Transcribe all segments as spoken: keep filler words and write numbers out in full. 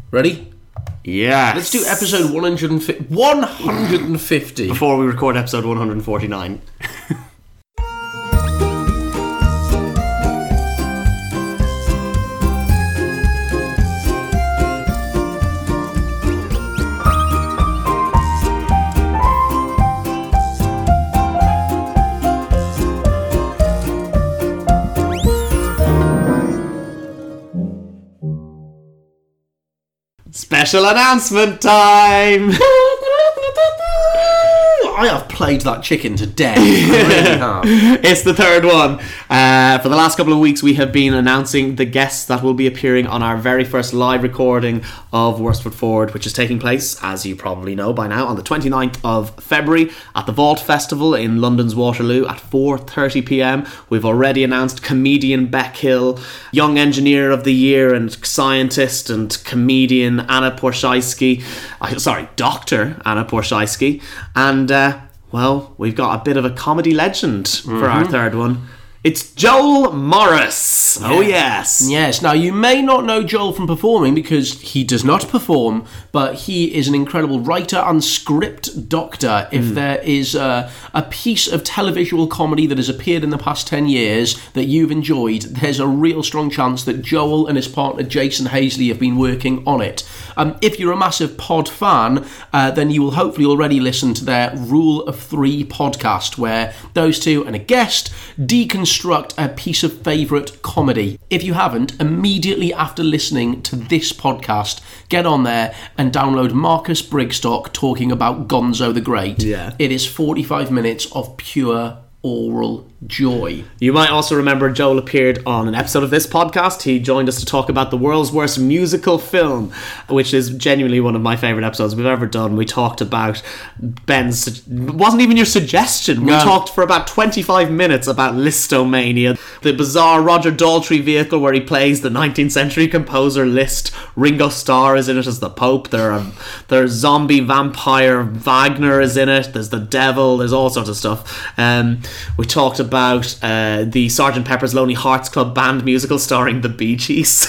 Ready? Yes. Let's do episode one hundred fifty. one hundred fifty. Before we record episode one hundred forty-nine. Special announcement time! I have played that chicken to death. I really have. It's the third one. Uh, for the last couple of weeks, we have been announcing the guests that will be appearing on our very first live recording of Worst Foot Forward, which is taking place, as you probably know by now, on the twenty-ninth of February at the Vault Festival in London's Waterloo at four thirty p.m. We've already announced comedian Beck Hill, Young Engineer of the Year and scientist and comedian Anna Porshaisky, uh, sorry, Doctor Anna Porshaisky, and uh, well, we've got a bit of a comedy legend mm-hmm. for our third one. It's Joel Morris. Yeah. Oh, yes. Yes. Now, you may not know Joel from performing because he does not perform, but he is an incredible writer and script doctor. If mm. there is a, a piece of televisual comedy that has appeared in the past ten years that you've enjoyed, there's a real strong chance that Joel and his partner Jason Hazley have been working on it. Um, if you're a massive pod fan, uh, then you will hopefully already listen to their Rule of Three podcast, where those two and a guest deconstruct a piece of favourite comedy. If you haven't, immediately after listening to this podcast, get on there and download Marcus Brigstock talking about Gonzo the Great. Yeah. It is forty-five minutes of pure oral joy. You might also remember Joel appeared on an episode of this podcast. He joined us to talk about the world's worst musical film, which is genuinely one of my favourite episodes we've ever done. We talked about Ben's... It wasn't even your suggestion. We no. talked for about twenty-five minutes about Listomania, the bizarre Roger Daltrey vehicle where he plays the nineteenth century composer Liszt. Ringo Starr is in it as the Pope. There are there's zombie vampire Wagner is in it. There's the devil. There's all sorts of stuff. Um, we talked about about uh, the Sergeant Pepper's Lonely Hearts Club Band musical starring the Bee Gees.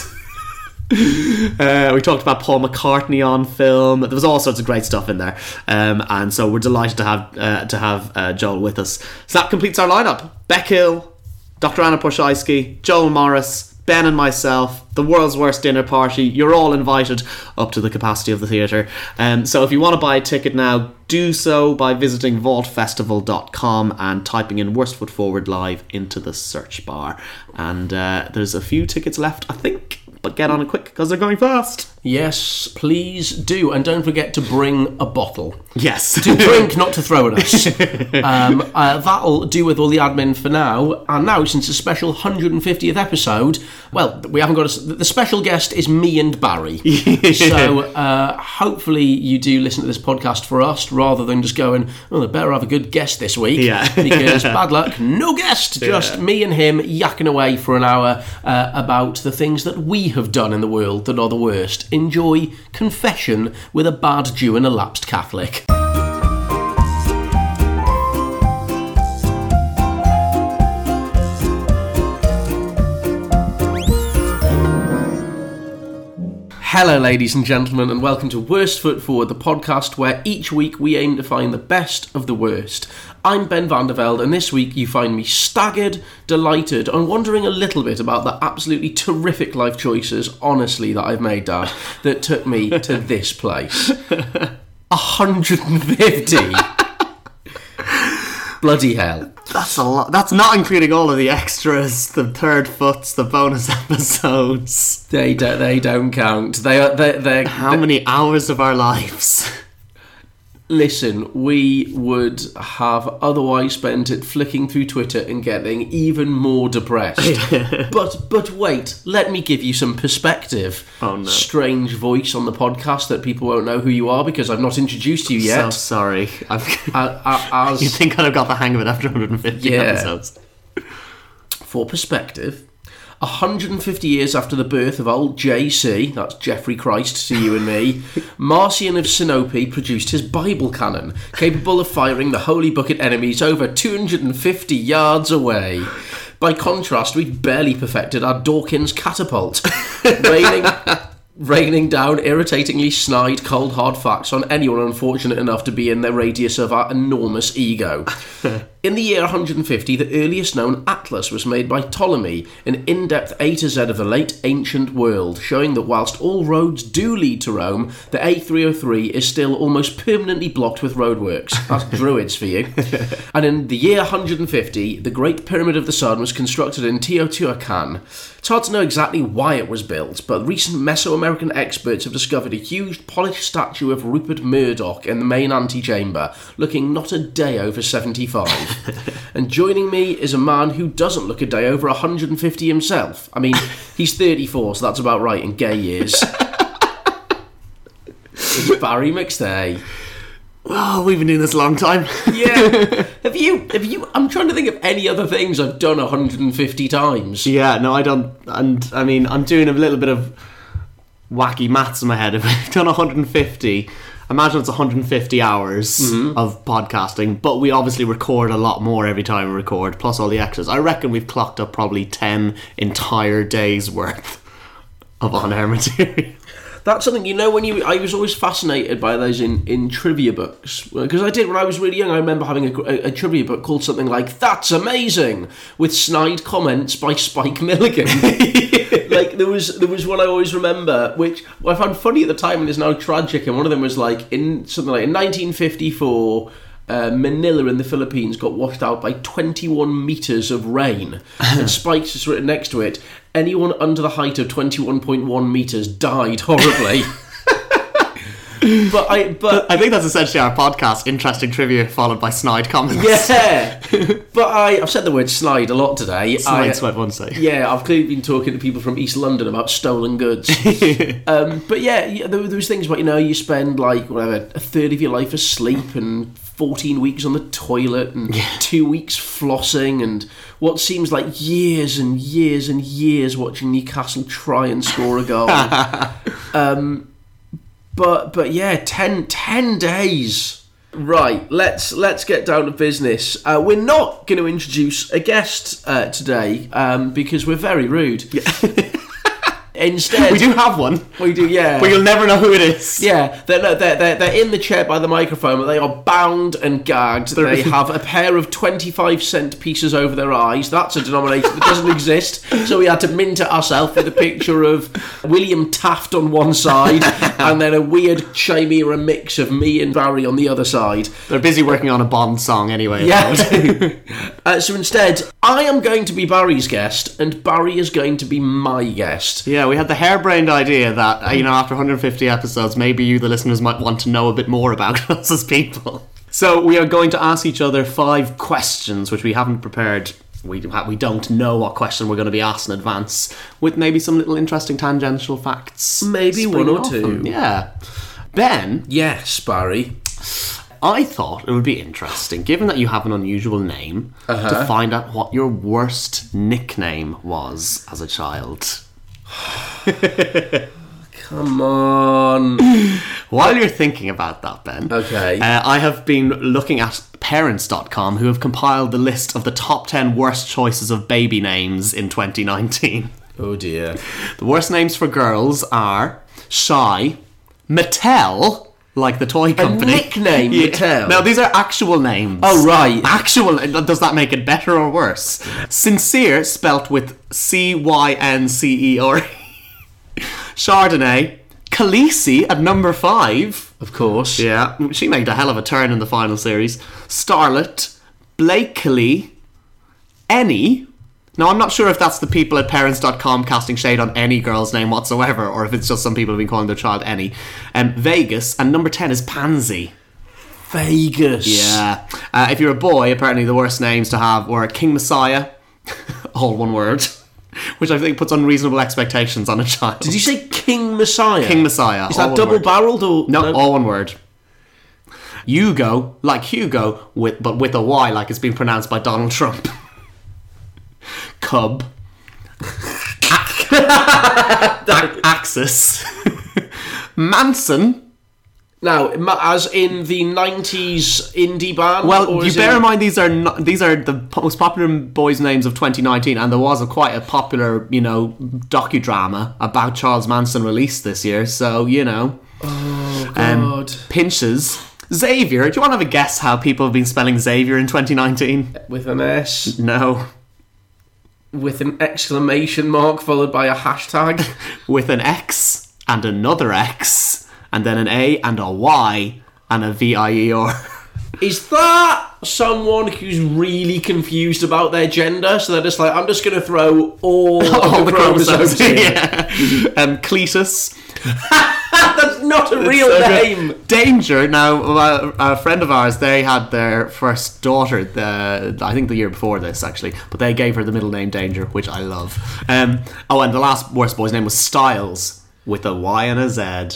uh, we talked about Paul McCartney on film. There was all sorts of great stuff in there, um, and so we're delighted to have uh, to have uh, Joel with us. So that completes our lineup: Beck Hill, Doctor Anna Porshaisky, Joel Morris, Ben and myself, the world's worst dinner party. You're all invited up to the capacity of the theatre. Um, so if you want to buy a ticket now, do so by visiting vault festival dot com and typing in Worst Foot Forward Live into the search bar. And uh, there's a few tickets left, I think, but get on it quick because they're going fast. Yes, please do. And don't forget to bring a bottle. Yes. To drink, not to throw at us. um, uh, that'll do with all the admin for now. And now, since the special one hundred fiftieth episode, well, we haven't got a... The special guest is me and Barry. So uh, hopefully you do listen to this podcast for us rather than just going, oh, they better have a good guest this week. Yeah. Because bad luck, no guest. Just yeah. me and him yakking away for an hour uh, about the things that we have done in the world that are the worst. Enjoy Confession with a Bad Jew and a Lapsed Catholic. Hello, ladies and gentlemen, and welcome to Worst Foot Forward, the podcast where each week we aim to find the best of the worst. I'm Ben van der Velde, and this week you find me staggered, delighted, and wondering a little bit about the absolutely terrific life choices, honestly, that I've made, Dad, that took me to this place. one hundred fifty! Bloody hell. That's a lot. That's not including all of the extras, the third foots, the bonus episodes. They don't. They don't count. They are. They. They. How many hours of our lives? Listen, we would have otherwise spent it flicking through Twitter and getting even more depressed. but but wait, let me give you some perspective. Oh no. Strange voice on the podcast that people won't know who you are because I've not introduced you yet. So sorry. I've uh, uh, as, you think I'd have got the hang of it after one hundred fifty yeah. episodes? For perspective, one hundred fifty years after the birth of old J C, that's Geoffrey Christ to you and me, Marcion of Sinope produced his Bible canon, capable of firing the Holy Book at enemies over two hundred fifty yards away. By contrast, we've barely perfected our Dawkins catapult, raining... raining down irritatingly snide, cold, hard facts on anyone unfortunate enough to be in the radius of our enormous ego. In the year one hundred fifty, the earliest known atlas was made by Ptolemy, an in-depth A to Z of the late ancient world, showing that whilst all roads do lead to Rome, the A three oh three is still almost permanently blocked with roadworks. That's Druids for you. And in the year one hundred fifty, the Great Pyramid of the Sun was constructed in Teotihuacan. It's hard to know exactly why it was built, but recent Mesoamerican experts have discovered a huge polished statue of Rupert Murdoch in the main antechamber, looking not a day over seventy-five. And joining me is a man who doesn't look a day over one hundred fifty himself. I mean, he's thirty-four, so that's about right in gay years. It's Barry McStay. Oh, we've been doing this a long time. Yeah. Have you, have you, I'm trying to think of any other things I've done one hundred fifty times. Yeah, no, I don't. And I mean, I'm doing a little bit of wacky maths in my head. If I've done one hundred fifty, imagine it's one hundred fifty hours mm-hmm. of podcasting, but we obviously record a lot more every time we record, plus all the extras. I reckon we've clocked up probably ten entire days worth of on-air material. That's something, you know, when you... I was always fascinated by those in, in trivia books. Because I did, when I was really young, I remember having a, a, a trivia book called something like, That's Amazing! With snide comments by Spike Milligan. Like, there was there was one I always remember, which I found funny at the time and is now tragic. And one of them was like, in something like, in nineteen fifty-four... Uh, Manila in the Philippines got washed out by twenty-one metres of rain. And Spike's just written next to it, anyone under the height of twenty-one point one metres died horribly. But I but I think that's essentially our podcast, interesting trivia followed by snide comments. Yeah. But I, I've said the word snide a lot today. Snide, I, sweat, one say. Yeah, I've clearly been talking to people from East London about stolen goods. um, but yeah, there, there was things about, you know, you spend like, whatever, a third of your life asleep and fourteen weeks on the toilet and yeah. two weeks flossing and what seems like years and years and years watching Newcastle try and score a goal. um, but but yeah, ten, ten days. Right, let's let's get down to business. Uh, we're not going to introduce a guest uh, today um, because we're very rude. Yeah. Instead, we do have one. We do, yeah. But you'll never know who it is. Yeah, they're, they're, they're, they're in the chair by the microphone, but they are bound and gagged. They have a pair of twenty-five cent pieces over their eyes. That's a denomination that doesn't exist. So we had to mint it ourselves with a picture of William Taft on one side and then a weird chimera mix of me and Barry on the other side. They're busy working on a Bond song anyway. Yeah. uh, so instead, I am going to be Barry's guest and Barry is going to be my guest. Yeah, we had the harebrained idea that, uh, you know, after one hundred fifty episodes, maybe you, the listeners, might want to know a bit more about us as people. So we are going to ask each other five questions, which we haven't prepared. We we don't know what question we're going to be asked in advance, with maybe some little interesting tangential facts. Maybe one or two. Them. Yeah. Ben? Yes, Barry? I thought it would be interesting, given that you have an unusual name, uh-huh. to find out what your worst nickname was as a child. Come on. While you're thinking about that, Ben, okay, uh, I have been looking at parents dot com, who have compiled the list of the top ten worst choices of baby names in twenty nineteen. Oh dear. The worst names for girls are Shy, Mattel, like the toy company. A nickname, yeah. Mattel. Now, these are actual names. Oh, right. Actual. Does that make it better or worse? Sincere, spelt with C Y N C E R E. Chardonnay. Khaleesi at number five. Of course. Yeah. She made a hell of a turn in the final series. Starlet. Blakely. Any. Now, I'm not sure if that's the people at parents dot com casting shade on any girl's name whatsoever, or if it's just some people have been calling their child Any. Um, Vegas, and number ten is Pansy. Vegas. Yeah. Uh, if you're a boy, apparently the worst names to have were King Messiah, all one word, which I think puts unreasonable expectations on a child. Did you say King Messiah? King Messiah. Is that double-barreled or... No, no, all one word. Hugo, like Hugo, with but with a Y, like it's been pronounced by Donald Trump. Cub. Axis. Manson. Now, ma- as in the nineties indie band? Well, or you is bear it- in mind these are not, these are the po- most popular boys' names of twenty nineteen, and there was a quite a popular, you know, docudrama about Charles Manson released this year. So you know, Oh, um, God. pinches. Xavier. Do you want to have a guess how people have been spelling Xavier in twenty nineteen? With an S, No, with an exclamation mark followed by a hashtag. with an X and another X, and then an A and a Y and a V I E R. Is that someone who's really confused about their gender? So they're just like, I'm just going to throw all, All of the chromosomes in. yeah. Um, Cletus. That's not a real So good. name. Danger. Now, a, a friend of ours, they had their first daughter, the, I think the year before this, actually, but they gave her the middle name Danger, which I love. Um, oh, and the last worst boy's name was Styles, with a Y and a Z.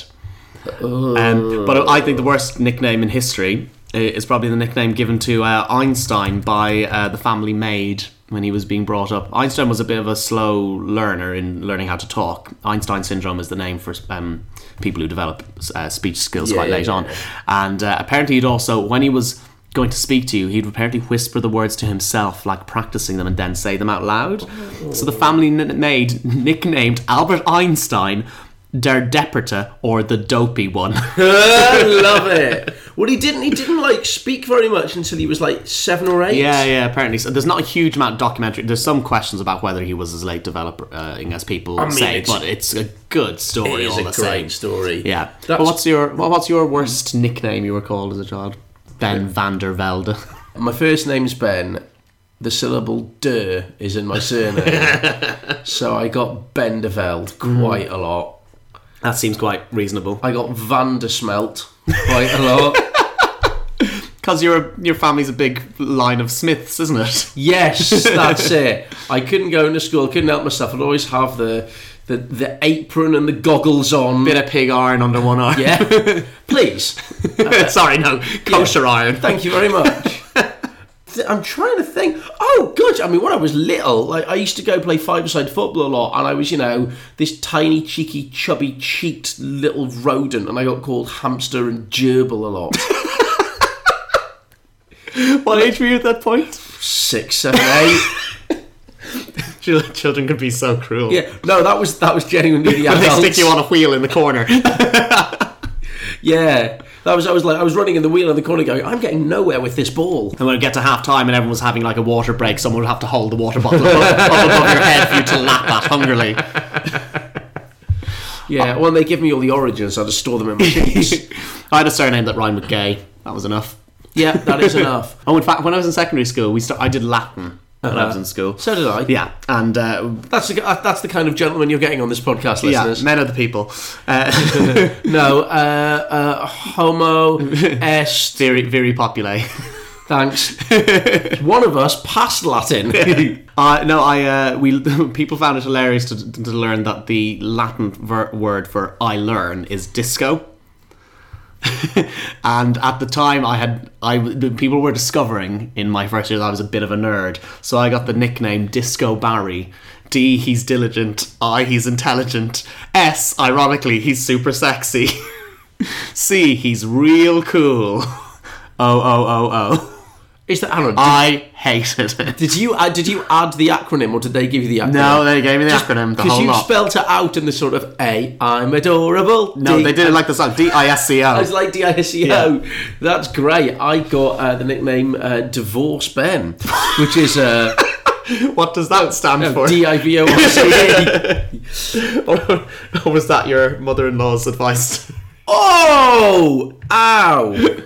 Um, but I think the worst nickname in history is probably the nickname given to uh, Einstein by uh, the family maid when he was being brought up. Einstein was a bit of a slow learner in learning how to talk. Einstein syndrome is the name for um, people who develop uh, speech skills Yeah, quite yeah, late yeah. on. And uh, apparently he'd also, when he was going to speak to you, he'd apparently whisper the words to himself, like practicing them, and then say them out loud. So the family n- maid nicknamed Albert Einstein Der Depperte, or the dopey one. I love it. Well, he didn't. He didn't like speak very much until he was like seven or eight. Yeah, yeah, apparently. So there's not a huge amount of documentary. There's some questions about whether he was as late developer, uh, as people I mean, say, it's- but it's a good story It is all a the great same. story. Yeah. That's- But what's your well, what's your worst nickname you were called as a child? Ben van der Velde. My first name's Ben. The syllable "der" is in my surname, so I got Benderveld quite a lot. That seems quite reasonable. I got Vandersmelt quite a lot. Because your your family's a big line of Smiths, isn't it? Yes, that's it. I couldn't go into school, couldn't help myself. I'd always have the the, the apron and the goggles on. Bit of pig iron under one arm. Yeah, please. Sorry, no. Kosher iron. Thank you very much. I'm trying to think. Oh, good. I mean, when I was little, like I used to go play five-a-side football a lot, and I was, you know, this tiny, cheeky, chubby-cheeked little rodent, and I got called hamster and gerbil a lot. What age were you at that point? Six, seven, eight. Children can be so cruel. Yeah, no, that was that was genuinely the When they adults. stick you on a wheel in the corner. Yeah, that was I was like I was running in the wheel in the corner, going, I'm getting nowhere with this ball. And when it get to half time and everyone was having like a water break, someone would have to hold the water bottle up, up above your head for you to lap at hungrily. Yeah, when they give me all the origins, I just store them in my sheets. I had a surname that rhymed with gay. That was enough. Yeah, that is enough. Oh, in fact, when I was in secondary school, we st- I did Latin when I was in school. So did I. Yeah, and uh, That's the that's the kind of gentleman you're getting on this podcast, yeah, listeners. men are the people. Uh, No, uh, uh, homo est. very, very populae. Thanks. One of us passed Latin. Uh, no, I uh, we people found it hilarious to, to learn that the Latin ver- word for "I learn" is disco. And at the time, I had I people were discovering in my first year that I was a bit of a nerd, so I got the nickname Disco Barry. D, he's diligent. I, he's intelligent. S, ironically, he's super sexy. C, he's real cool. O, O, O, O. Is that Aaron? Did, I hated it. did you add, did you add the acronym, or did they give you the acronym? No, they gave me the acronym, the Because whole you lot. spelt it out in the sort of A, I'm adorable. No, D, they did it like the song D I S C O. I was like D I S C O. That's great. I got uh, the nickname uh, Divorce Ben, which is uh, What does that stand for? D I V O R C E. or, or was that your mother-in-law's advice? Oh! Ow!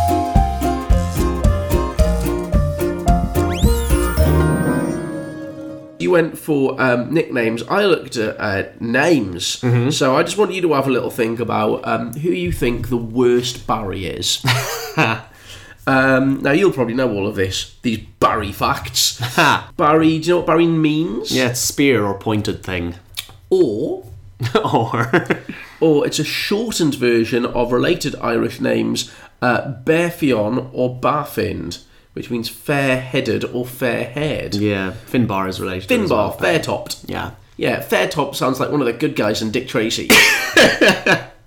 You went for um, nicknames. I looked at uh, names. Mm-hmm. So I just want you to have a little think about um, who you think the worst Barry is. um, now, you'll probably know all of this. These Barry facts. Barry, do you know what Barry means? Yeah, it's spear or pointed thing. Or... or... or it's a shortened version of related Irish names uh, Berfion or Barfind, which means fair-headed or fair-haired. yeah, Finbar is related to it as Finbar, well. fair-topped. Yeah. Yeah, Fairtop sounds like one of the good guys in Dick Tracy.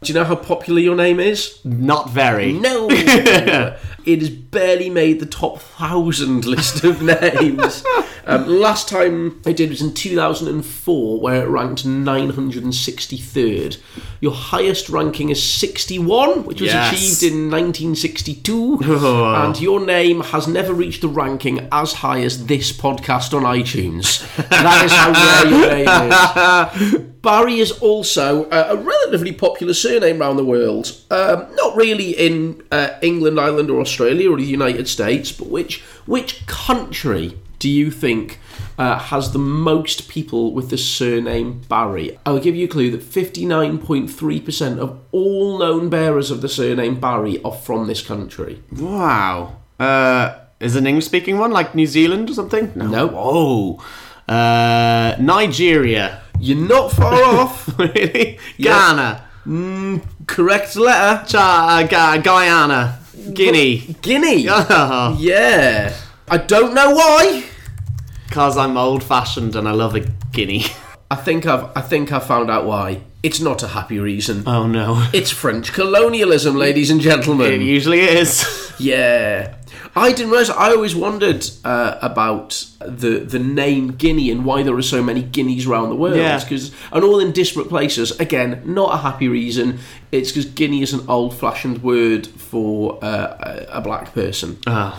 Do you know how popular your name is? Not very. No! It has barely made the top thousand list of names. Um, last time I did was in two thousand four, where it ranked nine hundred sixty-third. Your highest ranking is sixty-one, which was Yes. achieved in nineteen sixty-two. Oh. And your name has never reached the ranking as high as this podcast on iTunes. That is how rare your name is. Barry is also uh, a relatively popular surname around the world. Um, not really in uh, England, Ireland, or Australia, or the United States, but which which country do you think uh, has the most people with the surname Barry? I'll give you a clue that fifty-nine point three percent of all known bearers of the surname Barry are from this country. Wow. Uh, is it an English-speaking one, like New Zealand or something? No. Oh. Uh, Nigeria. You're not far off. Really? Yeah. Ghana. Correct letter. Cha- uh, Ga- Guyana. Guinea. Guinea. Oh, Yeah. I don't know why. because I'm old-fashioned and I love a guinea. I think I've I think I've found out why. It's not a happy reason. Oh no. It's French colonialism, ladies and It gentlemen. usually is. Yeah. I didn't realise. I always wondered uh, about the the name Guinea and why there are so many Guineas around the world. Yeah. Cause, and all in disparate places. Again, not a happy reason. It's because Guinea is an old-fashioned word for uh, a, a black person. Oh.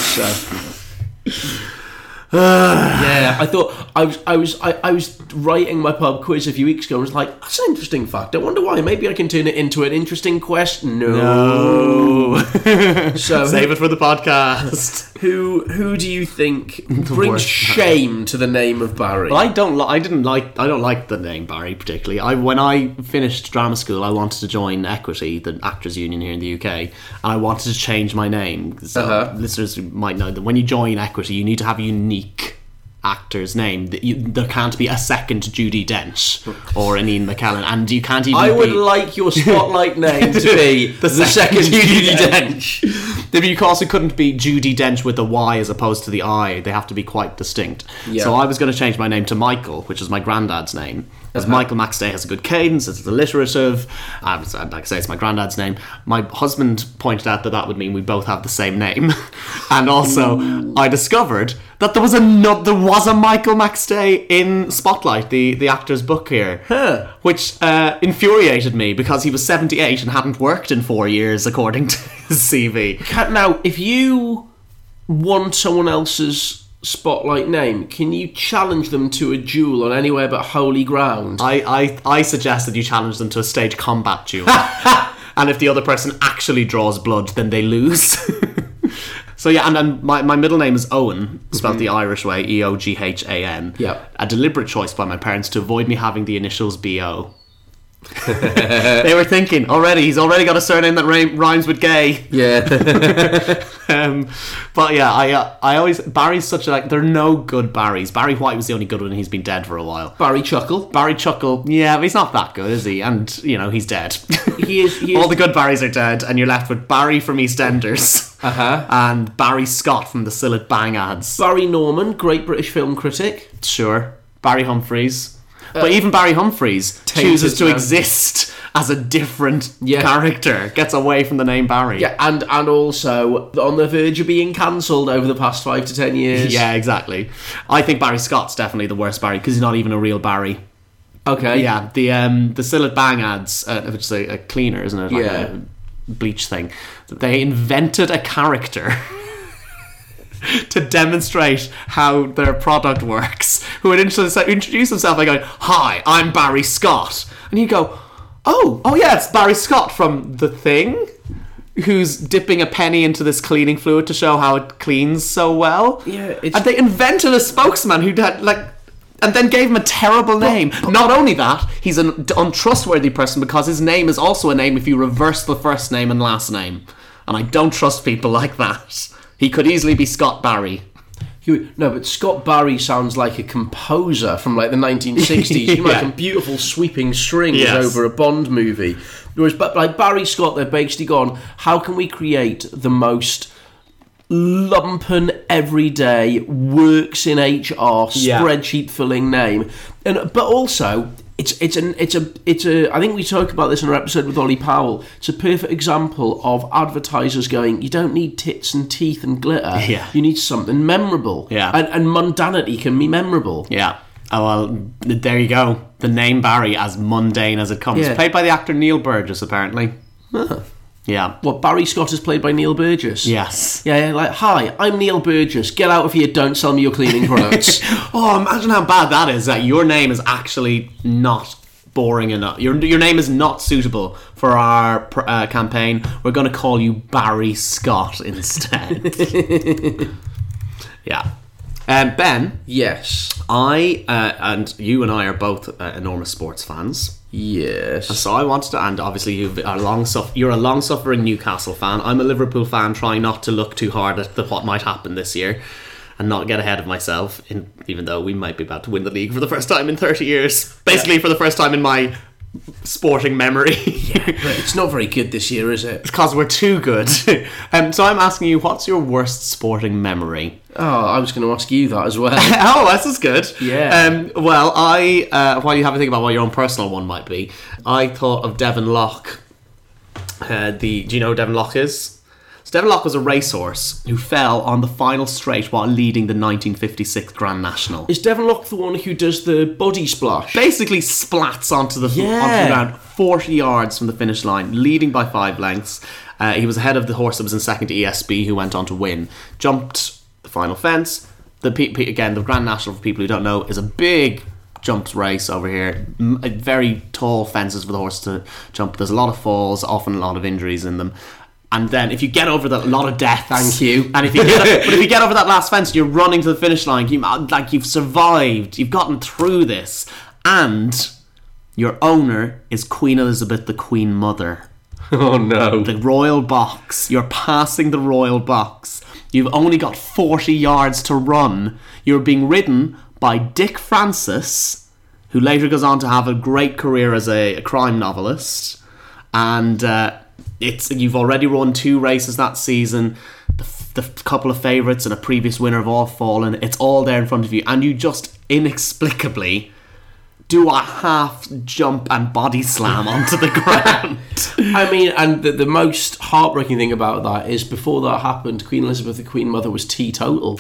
So... yeah, I thought I was I was I, I was writing my pub quiz a few weeks ago and was like, that's an interesting fact. I wonder why. Maybe I can turn it into an interesting question. No. No. So Save it for the podcast. who who do you think brings worst shame to the name of Barry? Well, I don't. Li- I didn't like. I don't like the name Barry particularly. I when I finished drama school, I wanted to join Equity, the actors' union here in the U K, and I wanted to change my name. So Uh-huh. listeners might know that when you join Equity, you need to have a unique actor's name. That you, there can't be a second Judi Dench or an Ian McKellen, and you can't even. I would be, like your spotlight name to be the, second Judi Dench. But you also couldn't be Judi Dench with a Y as opposed to the I. They have to be quite distinct. Yeah. So I was going to change my name to Michael, which is my granddad's name. As Uh-huh. Michael Maxday has a good cadence, it's alliterative. I was, I'd like to say it's my granddad's name. My husband pointed out that that would mean we both have the same name. And also, I discovered that there was a no, there was a Michael Maxday in Spotlight, the, the actor's book here. Huh. Which uh, infuriated me because he was seventy-eight and hadn't worked in four years, according to his C V. Cat- Now, if you want someone else's spotlight name, can you challenge them to a duel on anywhere but holy ground? I, I, I suggest that you challenge them to a stage combat duel. And if the other person actually draws blood, then they lose. So yeah, and then my, my middle name is Owen, spelled the Irish way, E O G H A N. Yep. A deliberate choice by my parents to avoid me having the initials B O. They were thinking, already, he's already got a surname that rhy- rhymes with gay. Yeah. Um, but yeah, I uh, I always Barry's such a like. There are no good Barrys. Barry White was the only good one, and he's been dead for a while. Barry Chuckle. Barry Chuckle, yeah, but he's not that good, is he? And you know, he's dead. He is. He is. All the good Barrys are dead, and you're left with Barry from EastEnders Uh-huh. and Barry Scott from the Sillet Bang ads. Barry Norman, great British film critic. Sure, Barry Humphries, but even Barry Humphries tainted chooses to man. exist as a different Yeah. character. Gets away from the name Barry. Yeah, and and also on the verge of being cancelled over the past five to ten years. Yeah, exactly. I think Barry Scott's definitely the worst Barry because he's not even a real Barry. Okay. Yeah, the um the Sillet Bang ads, uh, which is a, a cleaner, isn't it? Like Yeah. a bleach thing. They invented a character to demonstrate how their product works. Who would introduce introduce himself by going, "Hi, I'm Barry Scott," and you go, "Oh, oh yeah, it's Barry Scott from The Thing." Who's dipping a penny into this cleaning fluid to show how it cleans so well? Yeah, it's- and they invented a spokesman who had like, and then gave him a terrible name. Not only that, he's an untrustworthy person because his name is also a name if you reverse the first name and last name, and I don't trust people like that. He could easily be Scott Barry. You, no, but Scott Barry sounds like a composer from like the nineteen sixties. You know, Yeah. like beautiful sweeping strings Yes. over a Bond movie. Whereas, but like Barry Scott, they've basically gone, how can we create the most lumpen, everyday, works in H R, Yeah. spreadsheet filling name? And but also, It's it's an it's a it's a I think we talked about this in our episode with Ollie Powell. It's a perfect example of advertisers going, you don't need tits and teeth and glitter. Yeah. You need something memorable. Yeah. And, and mundanity can be memorable. Yeah. Oh, well, there you go. The name Barry, as mundane as it comes. Yeah. Played by the actor Neil Burgess, apparently. Huh. Yeah. What, Barry Scott is played by Neil Burgess? Yes. Yeah, yeah, like, hi, I'm Neil Burgess. Get out of here, don't sell me your cleaning products. Oh, imagine how bad that is, that your name is actually not boring enough. Your, your name is not suitable for our uh, campaign. We're going to call you Barry Scott instead. Yeah. Um, Ben? Yes. I, uh, and you and I are both uh, enormous sports fans. Yes. So I wanted to, and obviously you've a long suff- you're a long-suffering Newcastle fan. I'm a Liverpool fan, trying not to look too hard at the, what might happen this year and not get ahead of myself, in, even though we might be about to win the league for the first time in thirty years. Basically yeah. for the first time in my sporting memory. Yeah, but it's not very good this year, is it? Because we're too good. um, so I'm asking you, what's your worst sporting memory? Oh, I was going to ask you that as well. Oh, this is good. Yeah. Um, well, I uh, while you have a think about what your own personal one might be, I thought of Devon Loch. Uh, the do you know who Devon Loch is? So Devon Loch was a racehorse who fell on the final straight while leading the nineteen fifty-six Grand National. Is Devon Loch the one who does the body splash? Basically splats onto the, yeah. onto the ground forty yards from the finish line, leading by five lengths. Uh, he was ahead of the horse that was in second to E S B, who went on to win. Jumped the final fence. The P- P- Again, the Grand National, for people who don't know, is a big jumps race over here. M- very tall fences for the horse to jump. There's a lot of falls, often a lot of injuries in them. And then if you get over that, a lot of deaths. Thank you. And if you get, but if you get over that last fence, you're running to the finish line. You, like you've survived. You've gotten through this, and your owner is Queen Elizabeth, the Queen Mother. Oh no! The royal box. You're passing the royal box. You've only got forty yards to run. You're being ridden by Dick Francis, who later goes on to have a great career as a, a crime novelist, and. Uh, It's you've already run two races that season. The, the couple of favourites and a previous winner have all fallen. It's all there in front of you, and you just inexplicably do a half jump and body slam onto the ground. I mean, and the, the most heartbreaking thing about that is before that happened, Queen Elizabeth, the Queen Mother, was teetotal.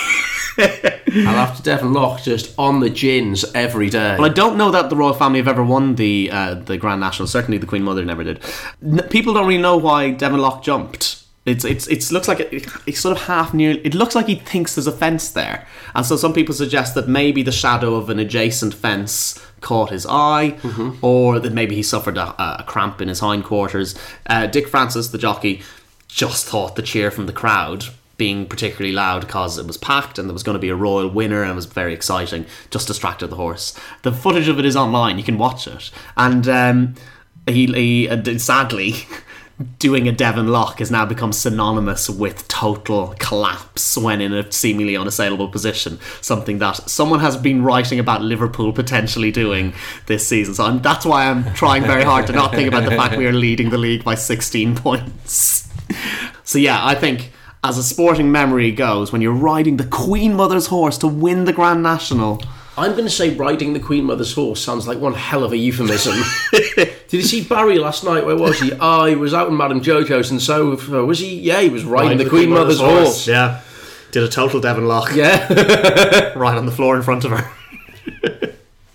And after Devon Loch, just on the gins every day. Well, I don't know that the royal family have ever won the uh, the Grand National. Certainly, the Queen Mother never did. N- people don't really know why Devon Loch jumped. It's it's it looks like it, it's sort of half near. It looks like he thinks there's a fence there, and so some people suggest that maybe the shadow of an adjacent fence caught his eye, mm-hmm. or that maybe he suffered a, a cramp in his hindquarters. Uh, Dick Francis, the jockey, just thought the cheer from the crowd being particularly loud because it was packed and there was going to be a royal winner and it was very exciting, just distracted the horse. The footage of it is online, you can watch it, and um, he, he uh, sadly doing a Devon Loch has now become synonymous with total collapse when in a seemingly unassailable position, something that someone has been writing about Liverpool potentially doing this season. So I'm, that's why I'm trying very hard to not think about the fact we are leading the league by sixteen points. So yeah, I think as a sporting memory goes, when you're riding the Queen Mother's horse to win the Grand National... I'm going to say riding the Queen Mother's horse sounds like one hell of a euphemism. Did you see Barry last night? Where was he? Oh, he was out in Madame Jojo's, and so uh, was he? Yeah, he was riding, riding the, the Queen, Queen Mother's, Mother's horse. horse. Yeah, did a total Devon Loch. Yeah, right on the floor in front of her.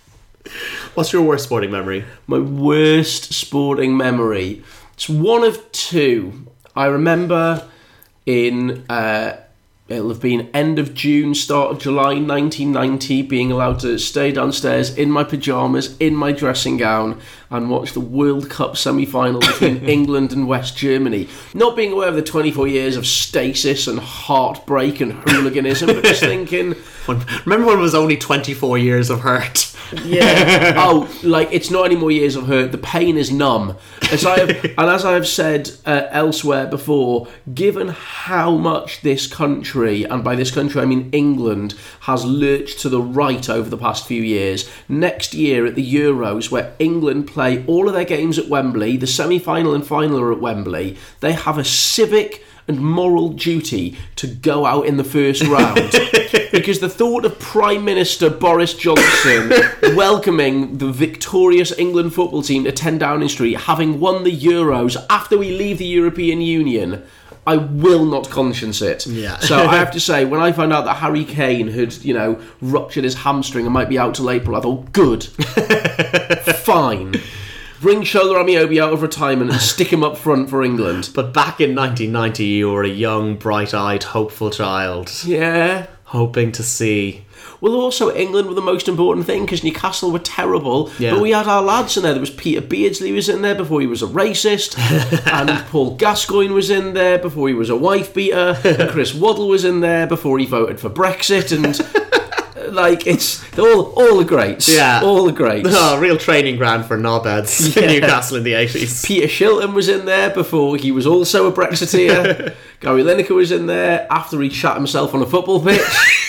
What's your worst sporting memory? My worst sporting memory. It's one of two. I remember in. Uh, It'll have been end of June, start of July nineteen ninety, being allowed to stay downstairs in my pyjamas, in my dressing gown, and watch the World Cup semi-final between England and West Germany. Not being aware of the twenty-four years of stasis and heartbreak and hooliganism, but just thinking... Remember when it was only twenty-four years of hurt? Yeah. Oh, like, it's not any more years of hurt. The pain is numb. As I have, and as I have said uh, elsewhere before, given how much this country, and by this country I mean England, has lurched to the right over the past few years, next year at the Euros, where England play all of their games at Wembley, the semi-final and final are at Wembley, they have a civic and moral duty to go out in the first round. Because the thought of Prime Minister Boris Johnson welcoming the victorious England football team to ten Downing Street, having won the Euros after we leave the European Union, I will not conscience it. Yeah. So I have to say, when I found out that Harry Kane had, you know, ruptured his hamstring and might be out till April, I thought, good. Fine. Bring Shola Amiobi out of retirement and stick him up front for England. But back in nineteen ninety, you were a young, bright-eyed, hopeful child. Yeah. Hoping to see... Well, also, England were the most important thing because Newcastle were terrible. Yeah. But we had our lads in there. There was Peter Beardsley was in there before he was a racist. And Paul Gascoigne was in there before he was a wife beater. And Chris Waddle was in there before he voted for Brexit. And, like, it's all all the greats. Yeah. All the greats. Oh, real training ground for knobheads Yeah. in Newcastle in the eighties. Peter Shilton was in there before he was also a Brexiteer. Gary Lineker was in there after he shot himself on a football pitch.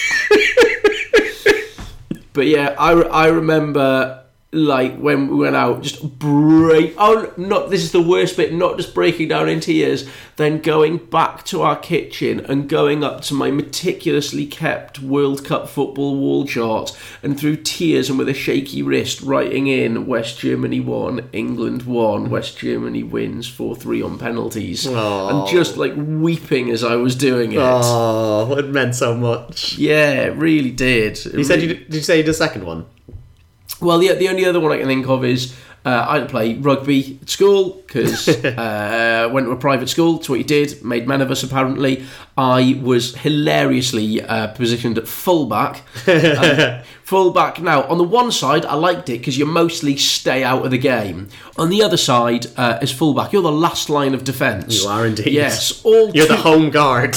But yeah, I, I remember, like, when we went out, just break... Oh, not this is the worst bit, not just breaking down in tears, then going back to our kitchen and going up to my meticulously kept World Cup football wall chart and through tears and with a shaky wrist writing in West Germany won, England won, West Germany wins four three on penalties. Aww. And just, like, weeping as I was doing it. Oh, it meant so much. Yeah, it really did. You said you did, did you say you did the second one? Well, the, the only other one I can think of is uh, I didn't play rugby at school because uh, went to a private school. That's what you did. Made men of us, apparently. I was hilariously uh, positioned at fullback. Um, fullback. Now, on the one side, I liked it because you mostly stay out of the game. On the other side, uh, as fullback, you're the last line of defence. You are indeed. Yes. All You're two- the home guard.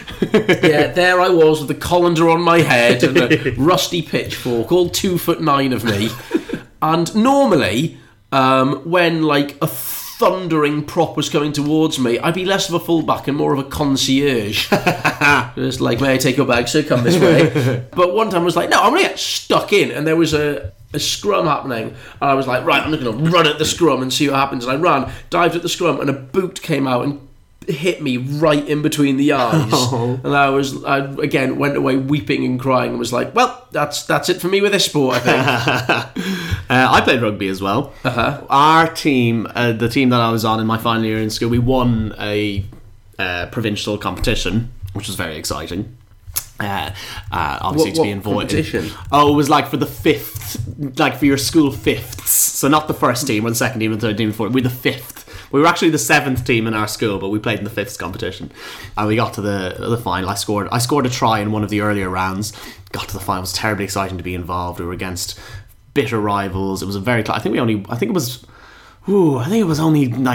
Yeah, there I was with the colander on my head and a rusty pitchfork, all two foot nine of me. And normally, um, when like a thundering prop was coming towards me, I'd be less of a fullback and more of a concierge. Just like, may I take your bag, sir? Come this way. But one time I was like, no, I'm going to get stuck in. And there was a, a scrum happening. And I was like, right, I'm just going to run at the scrum and see what happens. And I ran, dived at the scrum, and a boot came out and hit me right in between the eyes. Oh. And I was, I again went away weeping and crying and was like, well, that's that's it for me with this sport, I think. uh, I played rugby as well. Uh-huh. Our team, uh, the team that I was on in my final year in school, we won a uh, provincial competition, which was very exciting. Uh, uh, obviously what, to be what invited. competition? Oh, it was like for the fifth, like for your school fifths. So not the first team or the second team or the third team or fourth. We're the fifth. We were actually the seventh team in our school, but we played in the fifth competition, and we got to the the final. I scored. I scored a try in one of the earlier rounds. Got to the final. It was terribly exciting to be involved. We were against bitter rivals. It was a very. I think we only. I think it was. Ooh, I think it was only like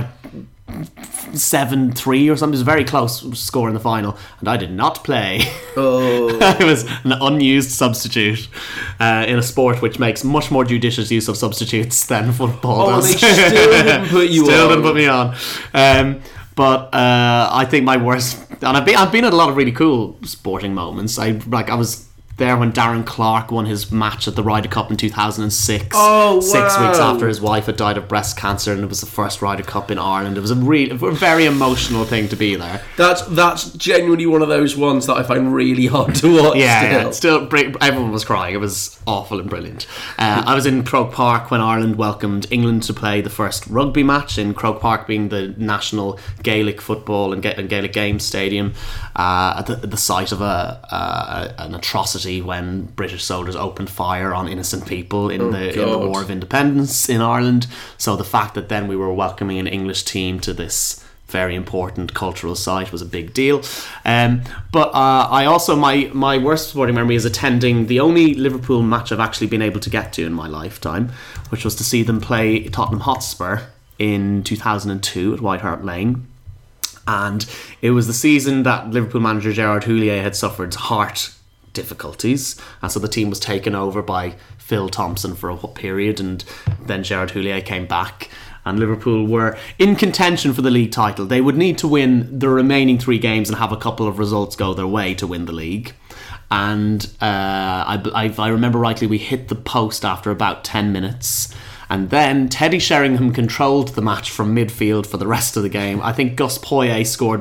seven three or something. It was a very close score in the final, and I did not play. Oh. I was an unused substitute uh, in a sport which makes much more judicious use of substitutes than football Oh, does. they still didn't put you Still on. didn't put me on. Um, but uh, I think my worst, and I've been I've been at a lot of really cool sporting moments. I like I was there when Darren Clark won his match at the Ryder Cup in two thousand six. Oh, Six wow. weeks after his wife had died of breast cancer, and it was the first Ryder Cup in Ireland. It was a really, a very emotional thing to be there. That's that's genuinely one of those ones that I find really hard to watch. Yeah, still. yeah. Still, br- everyone was crying. It was awful and brilliant. Uh, I was in Croke Park when Ireland welcomed England to play the first rugby match in Croke Park, being the national Gaelic football and, Ga- and Gaelic Games stadium, uh, at the, the site of a uh, an atrocity when British soldiers opened fire on innocent people in Oh, the in the God. War of Independence in Ireland. So the fact that then we were welcoming an English team to this very important cultural site was a big deal. Um, but uh, I also, my, my worst sporting memory is attending the only Liverpool match I've actually been able to get to in my lifetime, which was to see them play Tottenham Hotspur in two thousand two at White Hart Lane. And it was the season that Liverpool manager Gerard Houllier had suffered heart difficulties, and so the team was taken over by Phil Thompson for a period, and then Gerard Houllier came back, and Liverpool were in contention for the league title. They would need to win the remaining three games and have a couple of results go their way to win the league. And uh, I, I, if I remember rightly, we hit the post after about ten minutes. And then Teddy Sheringham controlled the match from midfield for the rest of the game. I think Gus Poyet scored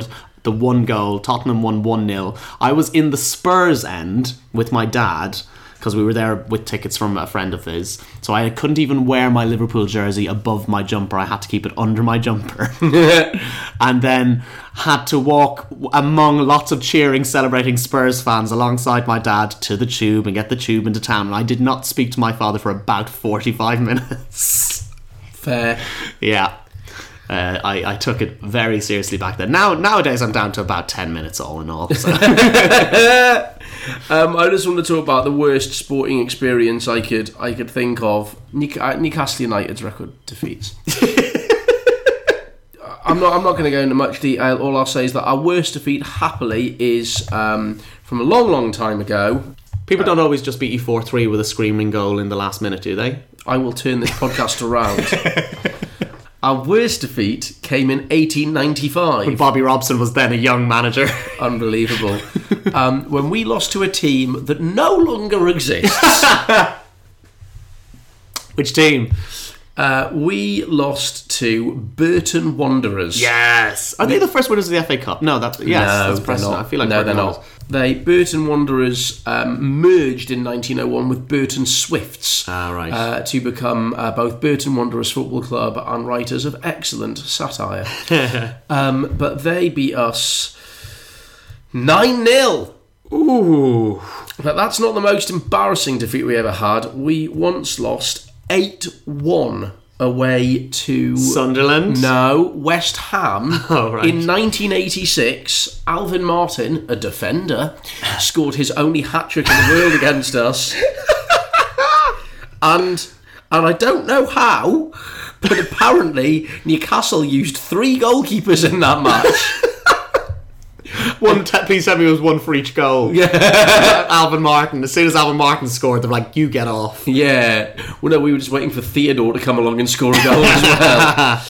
the one goal. Tottenham won one nil. I was in the Spurs end with my dad, because we were there with tickets from a friend of his. So I couldn't even wear my Liverpool jersey above my jumper. I had to keep it under my jumper. And then had to walk among lots of cheering, celebrating Spurs fans alongside my dad to the tube and get the tube into town. And I did not speak to my father for about forty-five minutes. Fair. Yeah. Uh, I, I took it very seriously back then. Now Nowadays I'm down to about ten minutes all in all. So. um, I just want to talk about the worst sporting experience I could I could think of. Newc- Newcastle United's record defeats. I'm not I'm not going to go into much detail. All I'll say is that our worst defeat, happily, is um, from a long, long time ago. People don't always just beat you four three with a screaming goal in the last minute, do they? I will turn this podcast around. Our worst defeat came in eighteen ninety-five. When Bobby Robson was then a young manager. Unbelievable. um, when we lost to a team that no longer exists. Which team? Uh, we lost to Burton Wanderers. Yes. Are they the first winners of the F A Cup? No, that's yes. No, that's Preston. not. I feel like no, Burton they're was. not. They Burton Wanderers um, merged in nineteen oh one with Burton Swifts ah, right. uh, to become uh, both Burton Wanderers Football Club and writers of excellent satire. um, but they beat us nine nil. Ooh. But that's not the most embarrassing defeat we ever had. We once lost eight one away to Sunderland? No, West Ham. Oh, right. In nineteen eighty-six, Alvin Martin, a defender, scored his only hat-trick in the world against us. And and I don't know how, but apparently Newcastle used three goalkeepers in that match. One, t- please tell me it was one for each goal. Yeah. Alvin Martin. As soon as Alvin Martin scored, they're like, you get off. Yeah. Well, no, we were just waiting for Theodore to come along and score a goal as well.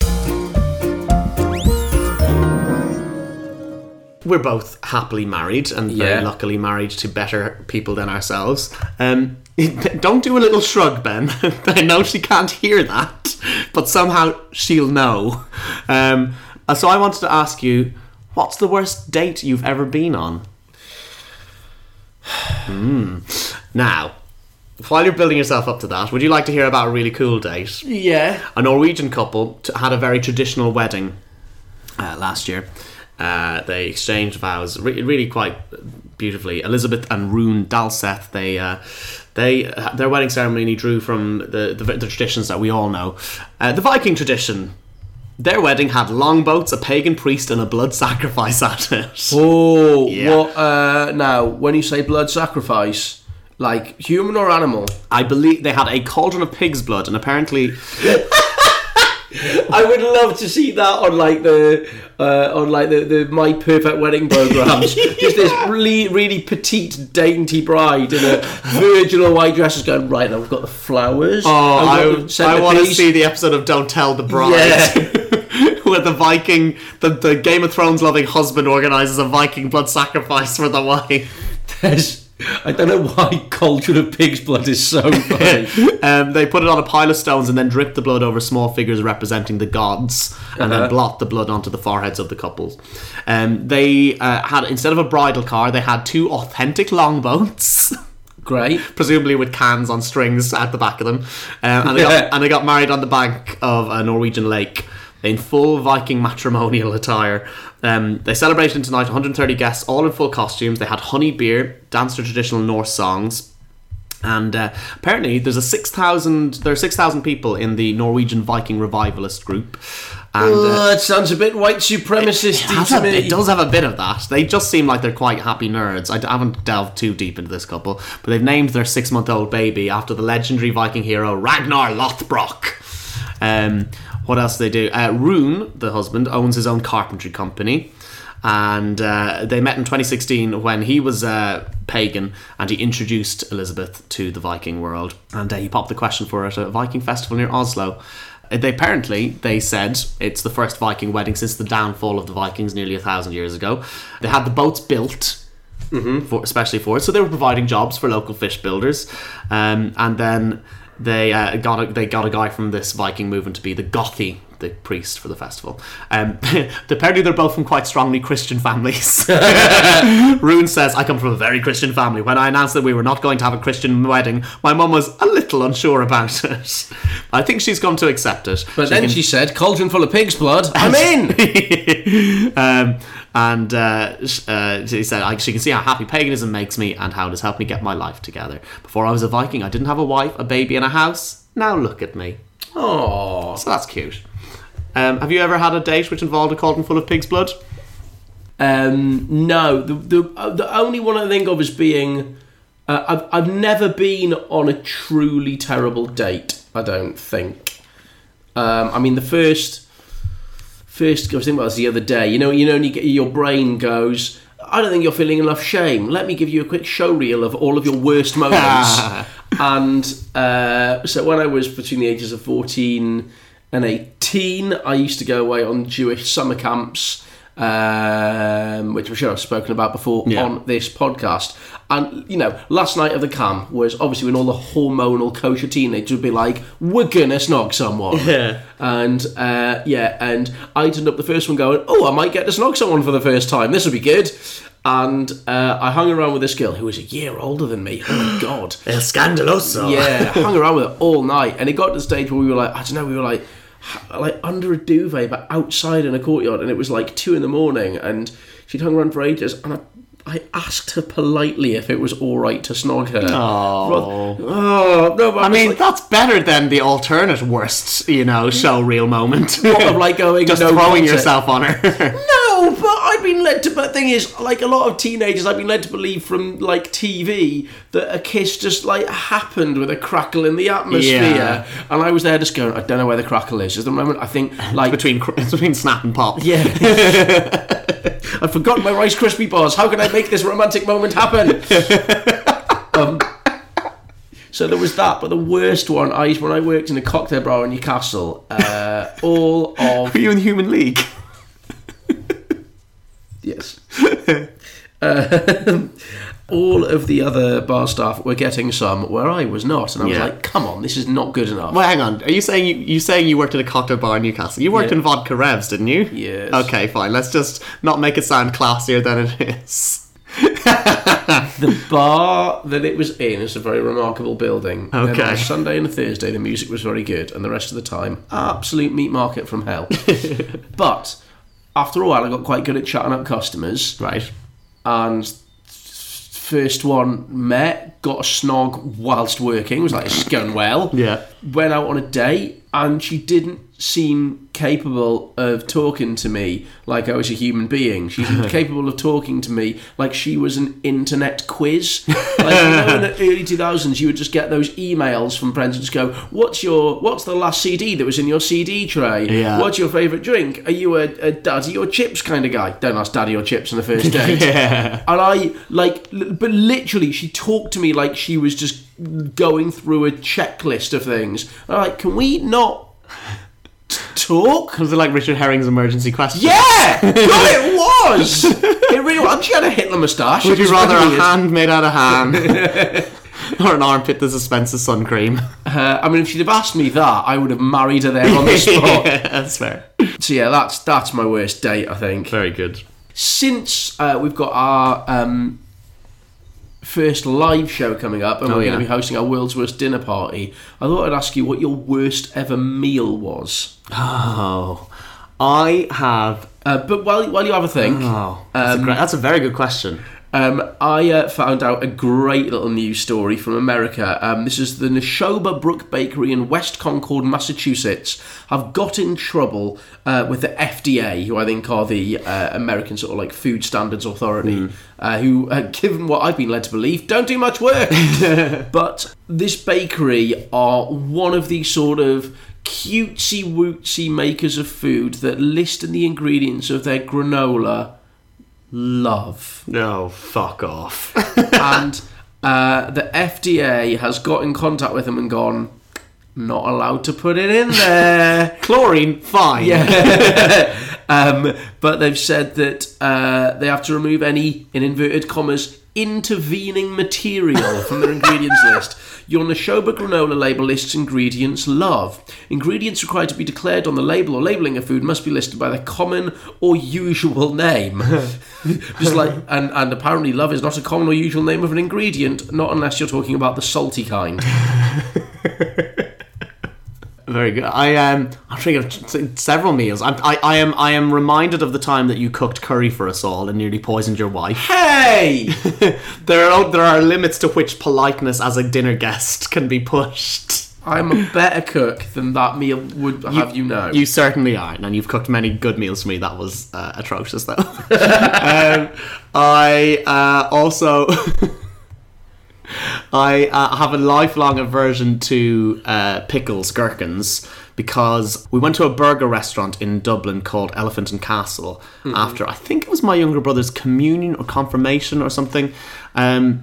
We're both happily married and very Yeah. luckily married to better people than ourselves. Um, don't do a little shrug, Ben. I know she can't hear that, but somehow she'll know. Um, so I wanted to ask you, what's the worst date you've ever been on? Hmm. Now, while you're building yourself up to that, would you like to hear about a really cool date? Yeah. A Norwegian couple t- had a very traditional wedding uh, last year. Uh, they exchanged vows re- really quite beautifully. Elizabeth and Rune Dalseth, they, uh, they, uh, their wedding ceremony drew from the, the, the traditions that we all know. Uh, the Viking tradition. Their wedding had longboats, a pagan priest, and a blood sacrifice at it. Oh, Yeah. what? Uh, now, when you say blood sacrifice, like human or animal? I believe they had a cauldron of pig's blood, and apparently... I would love to see that on like the uh, on like the, the My Perfect Wedding programs. Yeah. Just this really really petite, dainty bride in a virginal white dress, just going right. Now we've got the flowers. Oh, I, I, I want to see the episode of Don't Tell the Bride. Yeah. Where the Viking, the, the Game of Thrones loving husband organises a Viking blood sacrifice for the wife. There's, I don't know why cauldron of pig's blood is so funny. um, they put it on a pile of stones and then dripped the blood over small figures representing the gods, and uh-huh. then blot the blood onto the foreheads of the couples. Um, they uh, had, instead of a bridal car, they had two authentic longboats. Great. Presumably with cans on strings at the back of them. Um, and, they got, and they got married on the bank of a Norwegian lake in full Viking matrimonial attire. Um, they celebrated tonight, one hundred thirty guests, all in full costumes. They had honey beer, danced to traditional Norse songs. And uh, apparently there's a six thousand there are six thousand people in the Norwegian Viking revivalist group. And uh, uh, it sounds a bit white supremacist it, to a, me. it does have a bit of that. They just seem like they're quite happy nerds. I haven't delved too deep into this couple, but they've named their six-month-old baby after the legendary Viking hero Ragnar Lothbrok. Um, what else do they do? Uh, Rune, the husband, owns his own carpentry company. And uh, they met in twenty sixteen when he was uh, pagan, and he introduced Elizabeth to the Viking world. And uh, he popped the question for her at a Viking festival near Oslo. Uh, They apparently, they said, it's the first Viking wedding since the downfall of the Vikings nearly a thousand years ago. They had the boats built, mm-hmm. for, especially for it, so they were providing jobs for local fish builders. Um, and then they uh, got a, they got a guy from this Viking movement to be the Gothi, the priest for the festival. Um, apparently they're both from quite strongly Christian families. Rune says, I come from a very Christian family. When I announced that we were not going to have a Christian wedding, my mum was a little unsure about it. I think she's come to accept it. But she then can... she said, cauldron full of pig's blood, I'm in! um, and uh, uh, she said, I, she can see how happy paganism makes me and how it has helped me get my life together. Before I was a Viking, I didn't have a wife, a baby and a house. Now look at me. Aww. So that's cute. Um, have you ever had a date which involved a cauldron full of pig's blood? Um, no. The, the, uh, the only one I think of as being... Uh, I've, I've never been on a truly terrible date, I don't think. Um, I mean, the first... First, I was thinking about this the other day. You know, you know, when you get, your brain goes, I don't think you're feeling enough shame. Let me give you a quick show reel of all of your worst moments. And uh, so when I was between the ages of fourteen and eighteen, I used to go away on Jewish summer camps, um, which I'm sure I've spoken about before yeah. on this podcast. And, you know, last night of the camp was obviously when all the hormonal kosher teenagers would be like, we're gonna snog someone. Yeah. And, uh, yeah, and I turned up the first one going, oh, I might get to snog someone for the first time. This will be good. And uh, I hung around with this girl who was a year older than me. Oh, my God. El scandaloso. Yeah, I hung around with her all night. And it got to the stage where we were like, I don't know, we were like, like under a duvet, but outside in a courtyard. And it was like two in the morning. And she'd hung around for ages. And I I asked her politely if it was all right to snog her. Oh, oh no! But I, I mean, like, that's better than the alternate worst, you know, show reel moment. What, of like going just no throwing concept. yourself on her. No, but I've been led to. But the thing is, like a lot of teenagers, I've been led to believe from like T V that a kiss just like happened with a crackle in the atmosphere, yeah. and I was there just going, I don't know where the crackle is. At the moment, I think like between between snap and pop. Yeah. I've forgotten my Rice Krispie bars. How can I make this romantic moment happen? um, so there was that, but the worst one, I when I worked in a cocktail bar in Newcastle, uh, all of... Were you in Human League? Yes. Uh, all of the other bar staff were getting some where I was not, and I was yeah. like, come on, this is not good enough. Well, hang on. Are you saying you, you saying you worked at a cocktail bar in Newcastle? You worked yeah. in Vodka Revs, didn't you? Yes. Okay, fine. Let's just not make it sound classier than it is. The bar that it was in is a very remarkable building. Okay. And on a Sunday and a Thursday, the music was very good, and the rest of the time, absolute meat market from hell. But after a while, I got quite good at chatting up customers. Right. And first one met, got a snog whilst working. It was like, it's going well. Yeah. Went out on a date, and she didn't seem capable of talking to me like I was a human being. She seemed capable of talking to me like she was an internet quiz. Like, you know, in the early two thousands, you would just get those emails from friends and just go, what's your what's the last C D that was in your C D tray? Yeah. What's your favourite drink? Are you a, a daddy or chips kind of guy? Don't ask daddy or chips on the first date. Yeah. And I, like, but literally, she talked to me like she was just going through a checklist of things. And I'm like, can we not talk? Was it like Richard Herring's emergency question? Yeah! God, it was! It really was. She had a Hitler moustache. Would you rather weird. a hand made out of ham or an armpit that dispenses sun cream? Uh, I mean, if she'd have asked me that, I would have married her there on the spot. Yeah, that's fair. So yeah, that's that's my worst date, I think. Very good. Since uh, we've got our um, first live show coming up, and oh, we're yeah. going to be hosting our world's worst dinner party, I thought I'd ask you what your worst ever meal was. Oh, I have. Uh, but while while you have a think, Oh, that's, um, a, great, that's a very good question. Um, I uh, found out a great little news story from America. Um, this is the Neshoba Brook Bakery in West Concord, Massachusetts, have got in trouble uh, with the F D A, who I think are the uh, American sort of like Food Standards Authority, mm. uh, who, uh, given what I've been led to believe, don't do much work. But this bakery are one of these sort of cutesy-wootsy makers of food that list in the ingredients of their granola love. No, fuck off. And uh, the F D A has got in contact with them and gone, not allowed to put it in there. Chlorine, fine. Yeah. um, but they've said that uh, they have to remove any, in inverted commas, intervening material from their ingredients list. Your Nashoba granola label lists ingredients love. Ingredients required to be declared on the label or labelling a food must be listed by their common or usual name. Just like, and, and apparently love is not a common or usual name of an ingredient, not unless you're talking about the salty kind. Very good. I um, I'm thinking of several meals. I'm, I, I am, I am reminded of the time that you cooked curry for us all and nearly poisoned your wife. Hey, there are there are limits to which politeness as a dinner guest can be pushed. I'm a better cook than that meal would have you, you know. You certainly are, and you've cooked many good meals for me. That was uh, atrocious, though. um, I uh, also. I uh, have a lifelong aversion to uh, pickles, gherkins, because we went to a burger restaurant in Dublin called Elephant and Castle mm-hmm. after, I think it was my younger brother's communion or confirmation or something. Um,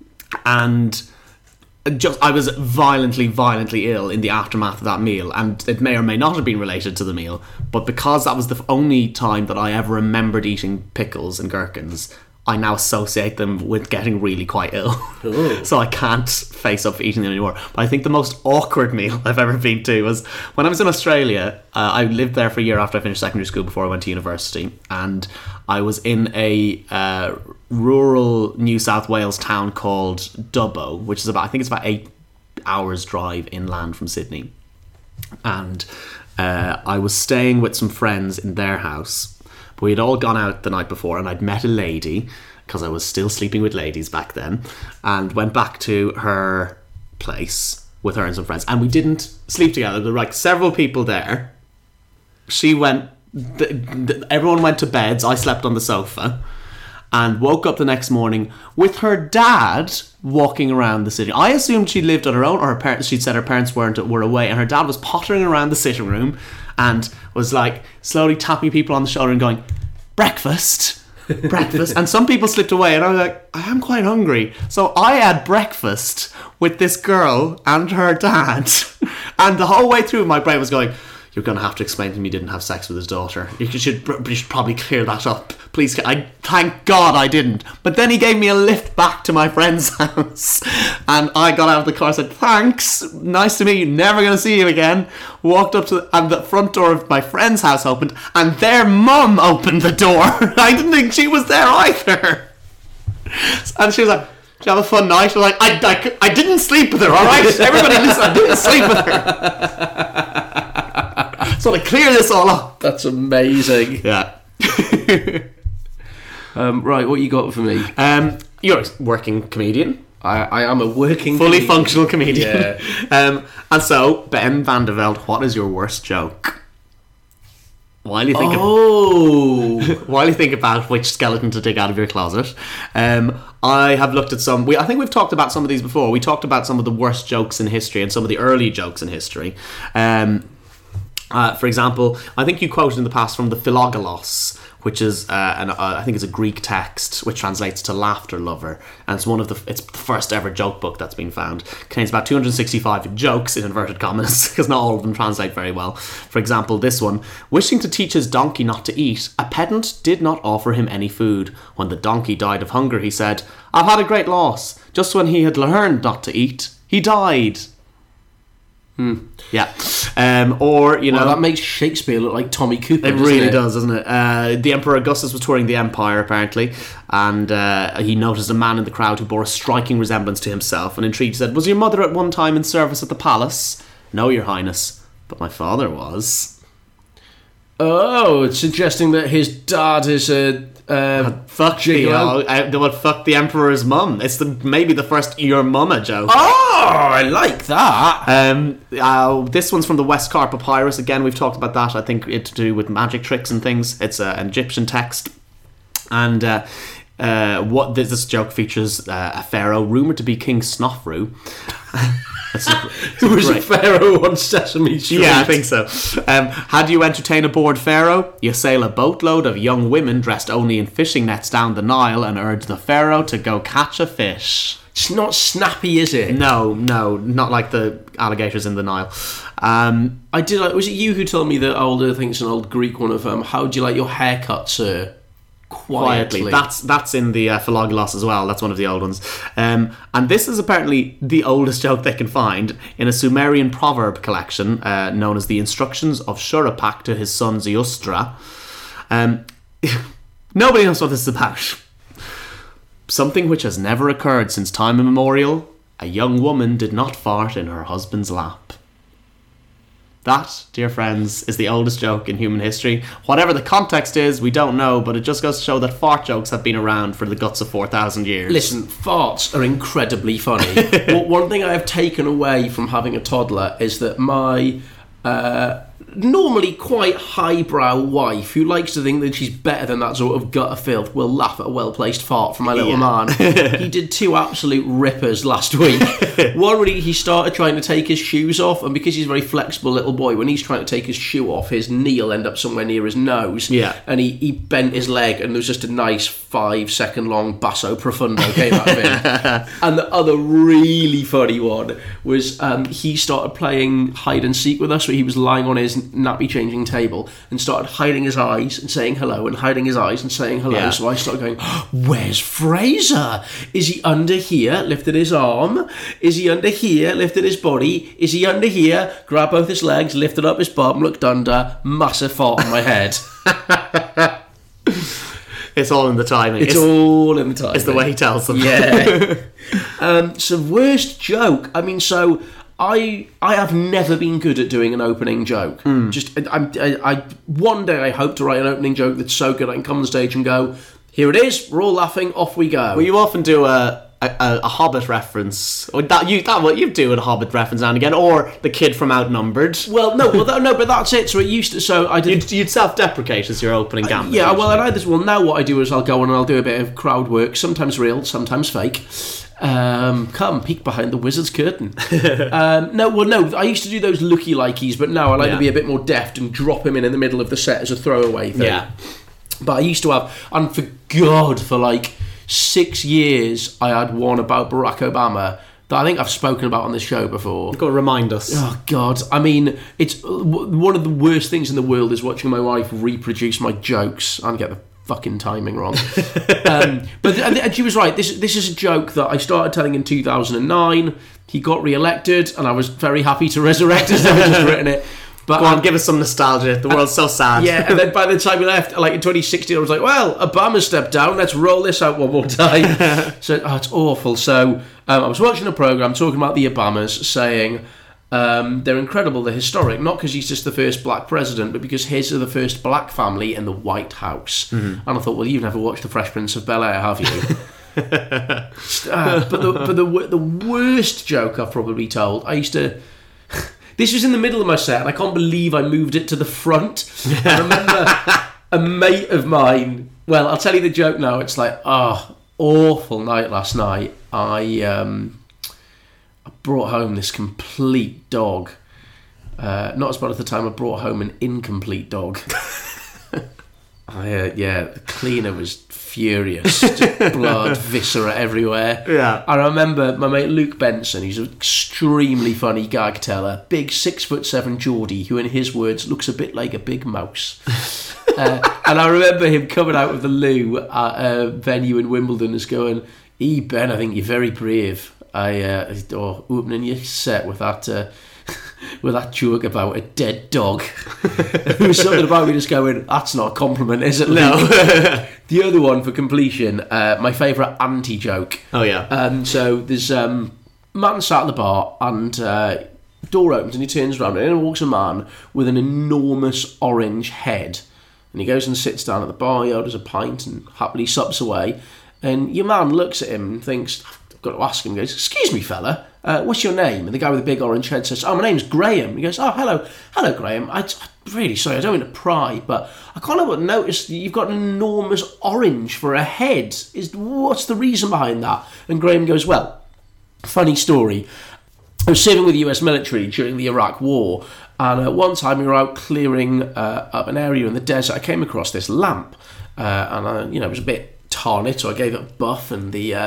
and just I was violently, violently ill in the aftermath of that meal. And it may or may not have been related to the meal. But because that was the only time that I ever remembered eating pickles and gherkins, I now associate them with getting really quite ill. So I can't face up for eating them anymore. But I think the most awkward meal I've ever been to was when I was in Australia. Uh, I lived there for a year after I finished secondary school before I went to university. And I was in a uh, rural New South Wales town called Dubbo, which is about, I think it's about eight hours drive inland from Sydney. And uh, I was staying with some friends in their house. We had all gone out the night before and I'd met a lady, because I was still sleeping with ladies back then, and went back to her place with her and some friends. And we didn't sleep together. There were like several people there. She went, th- th- everyone went to beds. I slept on the sofa and woke up the next morning with her dad walking around the city. I assumed she lived on her own, or her parents, she'd said her parents weren't were away, and her dad was pottering around the sitting room and was like slowly tapping people on the shoulder and going, breakfast, breakfast. And some people slipped away and I was like, I am quite hungry. So I had breakfast with this girl and her dad. And the whole way through my brain was going, you're going to have to explain to me he didn't have sex with his daughter. You should, you should probably clear that up. Please, I thank God I didn't. But then he gave me a lift back to my friend's house. And I got out of the car and said, thanks, nice to meet you, never going to see you again. Walked up to the, and the front door of my friend's house opened, and their mum opened the door. I didn't think she was there either. And she was like, did you have a fun night? I was like, I, I, I didn't sleep with her, alright? Everybody listen, I didn't sleep with her. So to clear this all up. That's amazing. Yeah. um, right, what you got for me? Um, you're a working comedian. I, I am a working Fully comedian. functional comedian. Yeah. um, and so, Ben van der Velde, what is your worst joke? While you think oh. of, while you think about which skeleton to dig out of your closet, um, I have looked at some. We, I think we've talked about some of these before. We talked about some of the worst jokes in history and some of the early jokes in history. Um, uh, for example, I think you quoted in the past from the Philogelos, which is uh, an, uh, I think it's a Greek text which translates to laughter lover, and it's one of the it's the first ever joke book that's been found. It contains about two hundred sixty-five jokes in inverted commas because not all of them translate very well. For example, this one: wishing to teach his donkey not to eat, a pedant did not offer him any food. When the donkey died of hunger, he said, "I've had a great loss." Just when he had learned not to eat, he died. Hmm. Yeah. Um, or, you know... Well, that makes Shakespeare look like Tommy Cooper, It really it? does, doesn't it? Uh, the Emperor Augustus was touring the Empire, apparently, and uh, he noticed a man in the crowd who bore a striking resemblance to himself, and intrigued said, "Was your mother at one time in service at the palace?" "No, your highness, but my father was." Oh, it's suggesting that his dad is a... Uh, fuck the, uh, uh, what, fuck the Emperor's mum. It's the maybe the first your mama joke. Oh, I like that. Um, uh, this one's from the Westcar Papyrus. Again, we've talked about that. I think it to do with magic tricks and things. It's uh, an Egyptian text, and uh, uh, what this, this joke features uh, a pharaoh rumored to be King Snofru. That's a, Who was a pharaoh on Sesame Street? Yeah, I think so. Um, how do you entertain a bored pharaoh? You sail a boatload of young women dressed only in fishing nets down the Nile and urge the pharaoh to go catch a fish. It's not snappy, is it? No, no, not like the alligators in the Nile. Um, I did. Was it you who told me that old? I think it's an old Greek one of um, "How do you like your haircut, sir?" quietly. quietly. That's that's in the uh, Philoglos as well. That's one of the old ones. Um, and this is apparently the oldest joke they can find in a Sumerian proverb collection uh, known as the Instructions of Shurappak to his son Zeustra. Um, nobody knows what this is about. Something which has never occurred since time immemorial. A young woman did not fart in her husband's lap. That, dear friends, is the oldest joke in human history. Whatever the context is, we don't know, but it just goes to show that fart jokes have been around for the guts of four thousand years. Listen, farts are incredibly funny. Well, one thing I have taken away from having a toddler is that my uh, normally quite highbrow wife, who likes to think that she's better than that sort of gutter filth, will laugh at a well-placed fart from my little Yeah. man. He did two absolute rippers last week. One, really, he started trying to take his shoes off, and because he's a very flexible little boy, when he's trying to take his shoe off, his knee will end up somewhere near his nose. Yeah. And he, he bent his leg, and there was just a nice five second long basso profundo came out of it. And the other really funny one was um, he started playing hide and seek with us, where he was lying on his nappy changing table and started hiding his eyes and saying hello, and hiding his eyes and saying hello. Yeah. So I started going, where's Fraser? Is he under here? Lifted his arm. Is he under here? Lifted his body. Is he under here? Grabbed both his legs, lifted up his bum, looked under, massive fart on my head. It's all in the timing. It's, it's all in the timing. It's the way he tells them. Yeah. um, so worst joke. I mean, so I I have never been good at doing an opening joke. Mm. Just I, I, I one day I hope to write an opening joke that's so good I can come on stage and go, here it is. We're all laughing. Off we go. Well, you often do a. A, a Hobbit reference, or that you that what you do a Hobbit reference now and again, or the kid from Outnumbered. Well, no, well, that, no, but that's it. So it used to. So I did. You'd, you'd self-deprecate as your opening gambit. Yeah, well, usually. I either. Well, now what I do is I'll go on and I'll do a bit of crowd work, sometimes real, sometimes fake. Um, come peek behind the wizard's curtain. um, no, well, no, I used to do those looky likeys, but now I like Yeah. to be a bit more deft and drop him in in the middle of the set as a throwaway thing. Yeah. But I used to have, and for God, for like six years, I had one about Barack Obama that I think I've spoken about on this show before. Go remind us. Oh God! I mean, it's one of the worst things in the world is watching my wife reproduce my jokes and get the fucking timing wrong. um, but and, and she was right. This this is a joke that I started telling in two thousand nine. He got re-elected, and I was very happy to resurrect it. I've just written it. But Go on, um, give us some nostalgia. The world's so sad. yeah, and then by the time we left, like in twenty sixteen, I was like, well, Obama stepped down, let's roll this out one more time. So, oh, it's awful. So, um, I was watching a programme talking about the Obamas, saying um, they're incredible, they're historic, not because he's just the first black president, but because his are the first black family in the White House. Mm-hmm. And I thought, well, you've never watched The Fresh Prince of Bel-Air, have you? uh, but the, but the, the worst joke I've probably told, I used to... This was in the middle of my set, and I can't believe I moved it to the front. I remember a mate of mine... Well, I'll tell you the joke now. It's like, oh, awful night last night. I um, I brought home this complete dog. Uh, not as bad as the time I brought home an incomplete dog. I, uh, yeah, the cleaner was furious. Just blood, viscera everywhere. Yeah. I remember my mate Luke Benson, he's an extremely funny gag teller, big six foot seven Geordie, who in his words looks a bit like a big mouse. uh, and I remember him coming out of the loo at a venue in Wimbledon as going, "E Ben, I think you're very brave. I uh, or opening your set with that uh, with that joke about a dead dog." It was something about me just going, "That's not a compliment, is it, Luke?" No. The other one for completion, uh, my favourite anti-joke. Oh, yeah. Um, so there's um, a man sat at the bar, and uh, door opens and he turns around, and in walks a man with an enormous orange head. And he goes and sits down at the bar, he orders a pint and happily sups away. And your man looks at him and thinks, I've got to ask him, he goes, "Excuse me, fella, uh, what's your name?" And the guy with the big orange head says, "Oh, my name's Graham." He goes, "Oh, hello, hello, Graham. I, I'm really sorry, I don't mean to pry, but I can't help but notice that you've got an enormous orange for a head. Is what's the reason behind that?" And Graham goes, "Well, funny story. I was serving with the U S military during the Iraq War, and uh, one time we were out clearing uh, up an area in the desert. I came across this lamp, uh, and I, you know, it was a bit tarnished, so I gave it a buff, and the uh,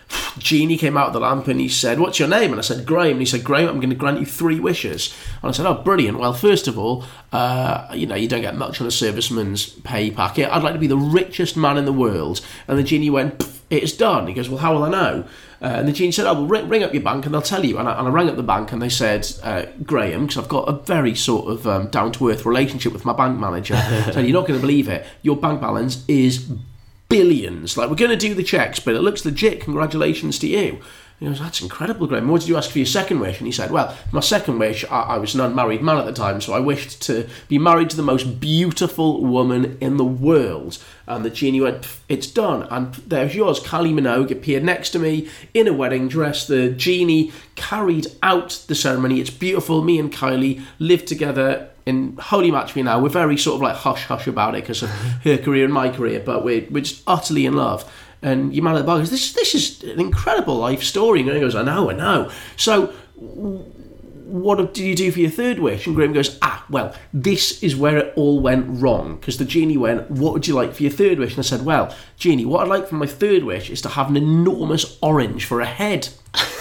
Genie came out of the lamp and he said, "What's your name?" And I said, "Graham." And he said, "Graham, I'm going to grant you three wishes." And I said, "Oh, brilliant. Well, first of all, uh, you know, you don't get much on a serviceman's pay packet. I'd like to be the richest man in the world." And the Genie went, "It's done." He goes, "Well, how will I know?" Uh, and the Genie said, "Oh, well, ring, ring up your bank and they'll tell you." And I, and I rang up the bank and they said, uh, "Graham," because I've got a very sort of um, down-to-earth relationship with my bank manager, said, "You're not going to believe it. Your bank balance is billions. Like, we're going to do the checks, but it looks legit. Congratulations to you." He goes, "That's incredible, Graham. What did you ask for your second wish?" And he said, "Well, my second wish, I, I was an unmarried man at the time, so I wished to be married to the most beautiful woman in the world." And the Genie went, "It's done." And there's yours. Kylie Minogue appeared next to me in a wedding dress. The Genie carried out the ceremony. It's beautiful. Me and Kylie lived together in holy matrimony now. We're very sort of like hush-hush about it because of her career and my career, but we're, we're just utterly in love. And your man at the bar goes, this, this is an incredible life story. And he goes, "I know, I know. So what did you do for your third wish?" And Graham goes, "Ah, well, this is where it all went wrong." Because the Genie went, "What would you like for your third wish?" And I said, "Well, Genie, what I'd like for my third wish is to have an enormous orange for a head."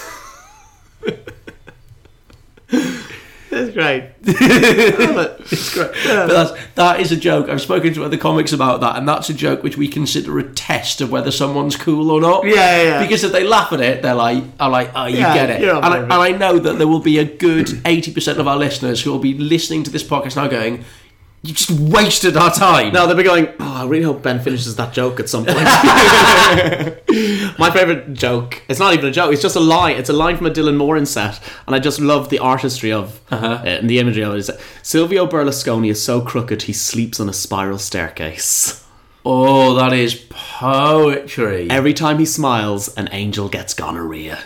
It's great. It's great. But that's, that is a joke. I've spoken to other comics about that, and that's a joke which we consider a test of whether someone's cool or not. Yeah, yeah, yeah. Because if they laugh at it, they're like, "I'm like, oh, you Yeah, get it." you're And on I, board. and I know that there will be a good eighty percent of our listeners who will be listening to this podcast now going, "You just wasted our time." No, they'll be going, "Oh, I really hope Ben finishes that joke at some point." My favourite joke, it's not even a joke, it's just a line. It's a line from a Dylan Moran set, and I just love the artistry of uh-huh. it and the imagery of it. Is, "Silvio Berlusconi is so crooked he sleeps on a spiral staircase. Oh, that is poetry. Every time he smiles, an angel gets gonorrhea."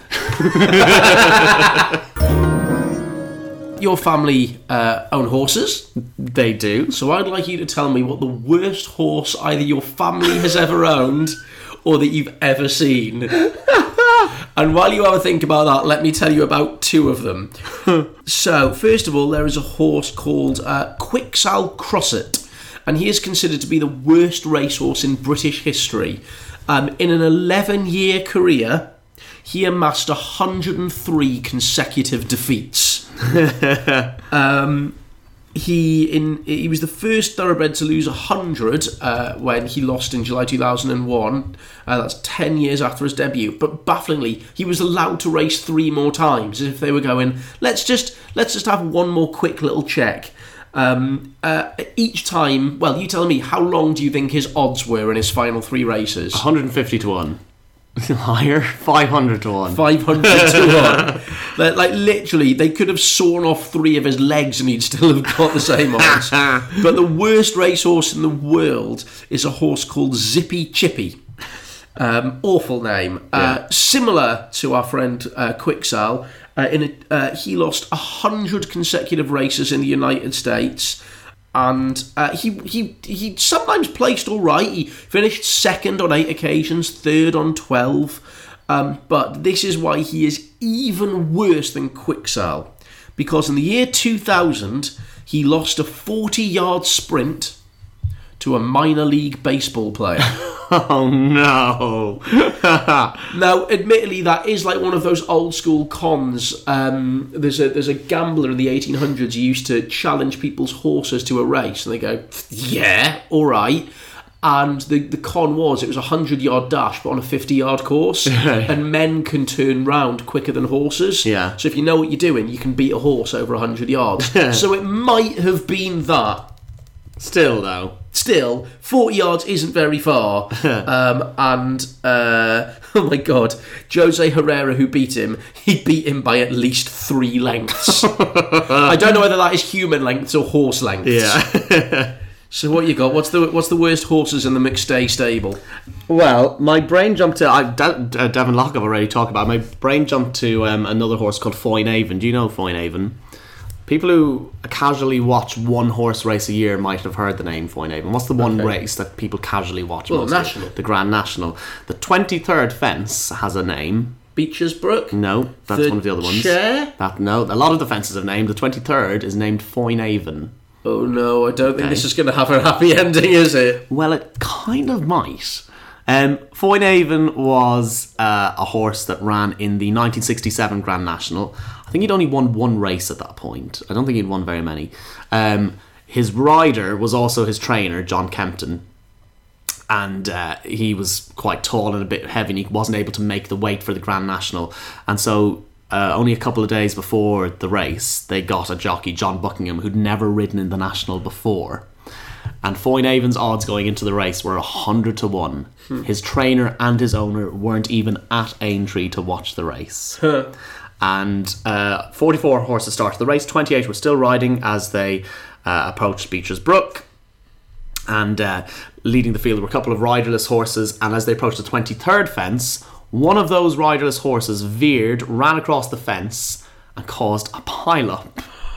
Your family uh, own horses, They do. so I'd like you to tell me what the worst horse either your family has ever owned or that you've ever seen. And while you have a think about that, let me tell you about two of them. So, first of all, there is a horse called uh, Quixal Crosset, and he is considered to be the worst racehorse in British history. Um, in an eleven-year career, he amassed one hundred three consecutive defeats. um, he in he was the first thoroughbred to lose one hundred uh, when he lost in July two thousand one. Uh, that's ten years after his debut. But bafflingly, he was allowed to race three more times, as if they were going, let's just let's just have one more quick little check. Um, uh, each time, well, you tell me, how long do you think his odds were in his final three races? one hundred fifty to one. Higher? five hundred to one. five hundred to one. Like, like, literally, they could have sawn off three of his legs and he'd still have got the same odds. But the worst racehorse in the world is a horse called Zippy Chippy. Um, awful name. Yeah. Uh, similar to our friend uh, Quixal, uh, in a, uh, he lost one hundred consecutive races in the United States. And uh, he he he sometimes placed all right. He finished second on eight occasions, third on twelve. Um, but this is why he is even worse than Quixal, because in the year two thousand he lost a forty-yard sprint to a minor league baseball player. Oh no. Now, admittedly, that is like one of those old school cons. Um, there's a there's a gambler in the eighteen hundreds who used to challenge people's horses to a race, and they go, "Yeah, all right." And the, the con was it was a hundred-yard dash, but on a fifty-yard course, and men can turn round quicker than horses. Yeah. So if you know what you're doing, you can beat a horse over a hundred yards. So it might have been that. Still, though. Still, forty yards isn't very far. um, and, uh, oh my God, Jose Herrera, who beat him, he beat him by at least three lengths. I don't know whether that is human lengths or horse lengths. Yeah. So what you got? What's the what's the worst horses in the McStay stable? Well, my brain jumped to... I, De- uh, Devon Locke I've already talked about. My brain jumped to um, another horse called Foynaven. Do you know Foynaven? People who casually watch one horse race a year might have heard the name Foynaven. What's the one Okay. race that people casually watch? Well, mostly? National. The Grand National. The twenty-third fence has a name. Beechersbrook? No, that's The one of the other ones. Chair? That no, a lot of the fences have named. The twenty-third is named Foynaven. Oh no, I don't think Okay. this is going to have a happy ending, is it? Well, it kind of might. Um, Foinaven was uh, a horse that ran in the nineteen sixty-seven Grand National. I think he'd only won one race at that point. I don't think he'd won very many. Um, his rider was also his trainer, John Kempton. And uh, he was quite tall and a bit heavy, and he wasn't able to make the weight for the Grand National. And so uh, only a couple of days before the race, they got a jockey, John Buckingham, who'd never ridden in the National before. And Foinaven's odds going into the race were one hundred to one. Hmm. His trainer and his owner weren't even at Aintree to watch the race. Huh. And uh, forty-four horses started the race. twenty-eight were still riding as they uh, approached Beecher's Brook. And uh, leading the field were a couple of riderless horses. And as they approached the twenty-third fence, one of those riderless horses veered, ran across the fence, and caused a pile-up.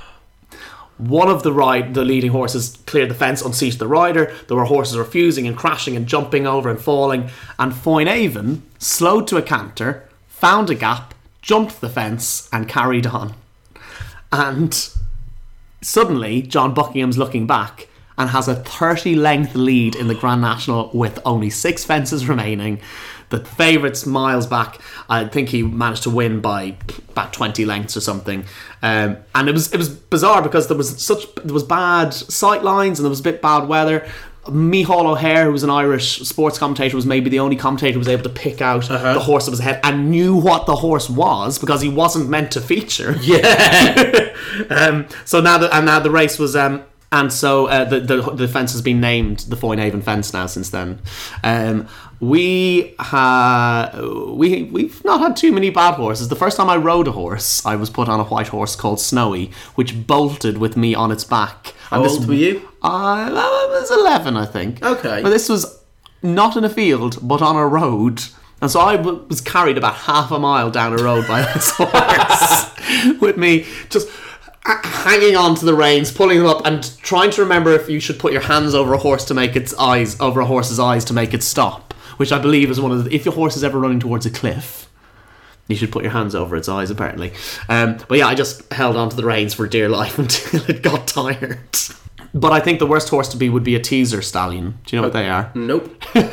One of the ride, the leading horses cleared the fence, unseated the rider. There were horses refusing and crashing and jumping over and falling. And Foinaven slowed to a canter, found a gap, jumped the fence, and carried on. And suddenly, John Buckingham's looking back and has a thirty-length lead in the Grand National with only six fences remaining. The favourites miles back. I think he managed to win by about twenty lengths or something. Um, and it was it was bizarre because there was such there was bad sight lines and there was a bit bad weather. Micheál O'Hare, who was an Irish sports commentator, was maybe the only commentator who was able to pick out uh-huh. the horse that was ahead and knew what the horse was because he wasn't meant to feature. Yeah. um, so now the and now the race was. Um, And so uh, the, the the fence has been named the Foinaven fence now since then. Um, we ha we we've not had too many bad horses. The first time I rode a horse, I was put on a white horse called Snowy, which bolted with me on its back. How and old this, were you? I, I was eleven, I think. Okay. But this was not in a field, but on a road. And so I w- was carried about half a mile down a road by this horse with me just hanging on to the reins, pulling them up, and trying to remember if you should put your hands over a horse to make its eyes over a horse's eyes to make it stop. Which I believe is one of the. If your horse is ever running towards a cliff, you should put your hands over its eyes. Apparently, um, but yeah, I just held on to the reins for dear life until it got tired. But I think the worst horse to be would be a teaser stallion. Do you know what they are? Nope.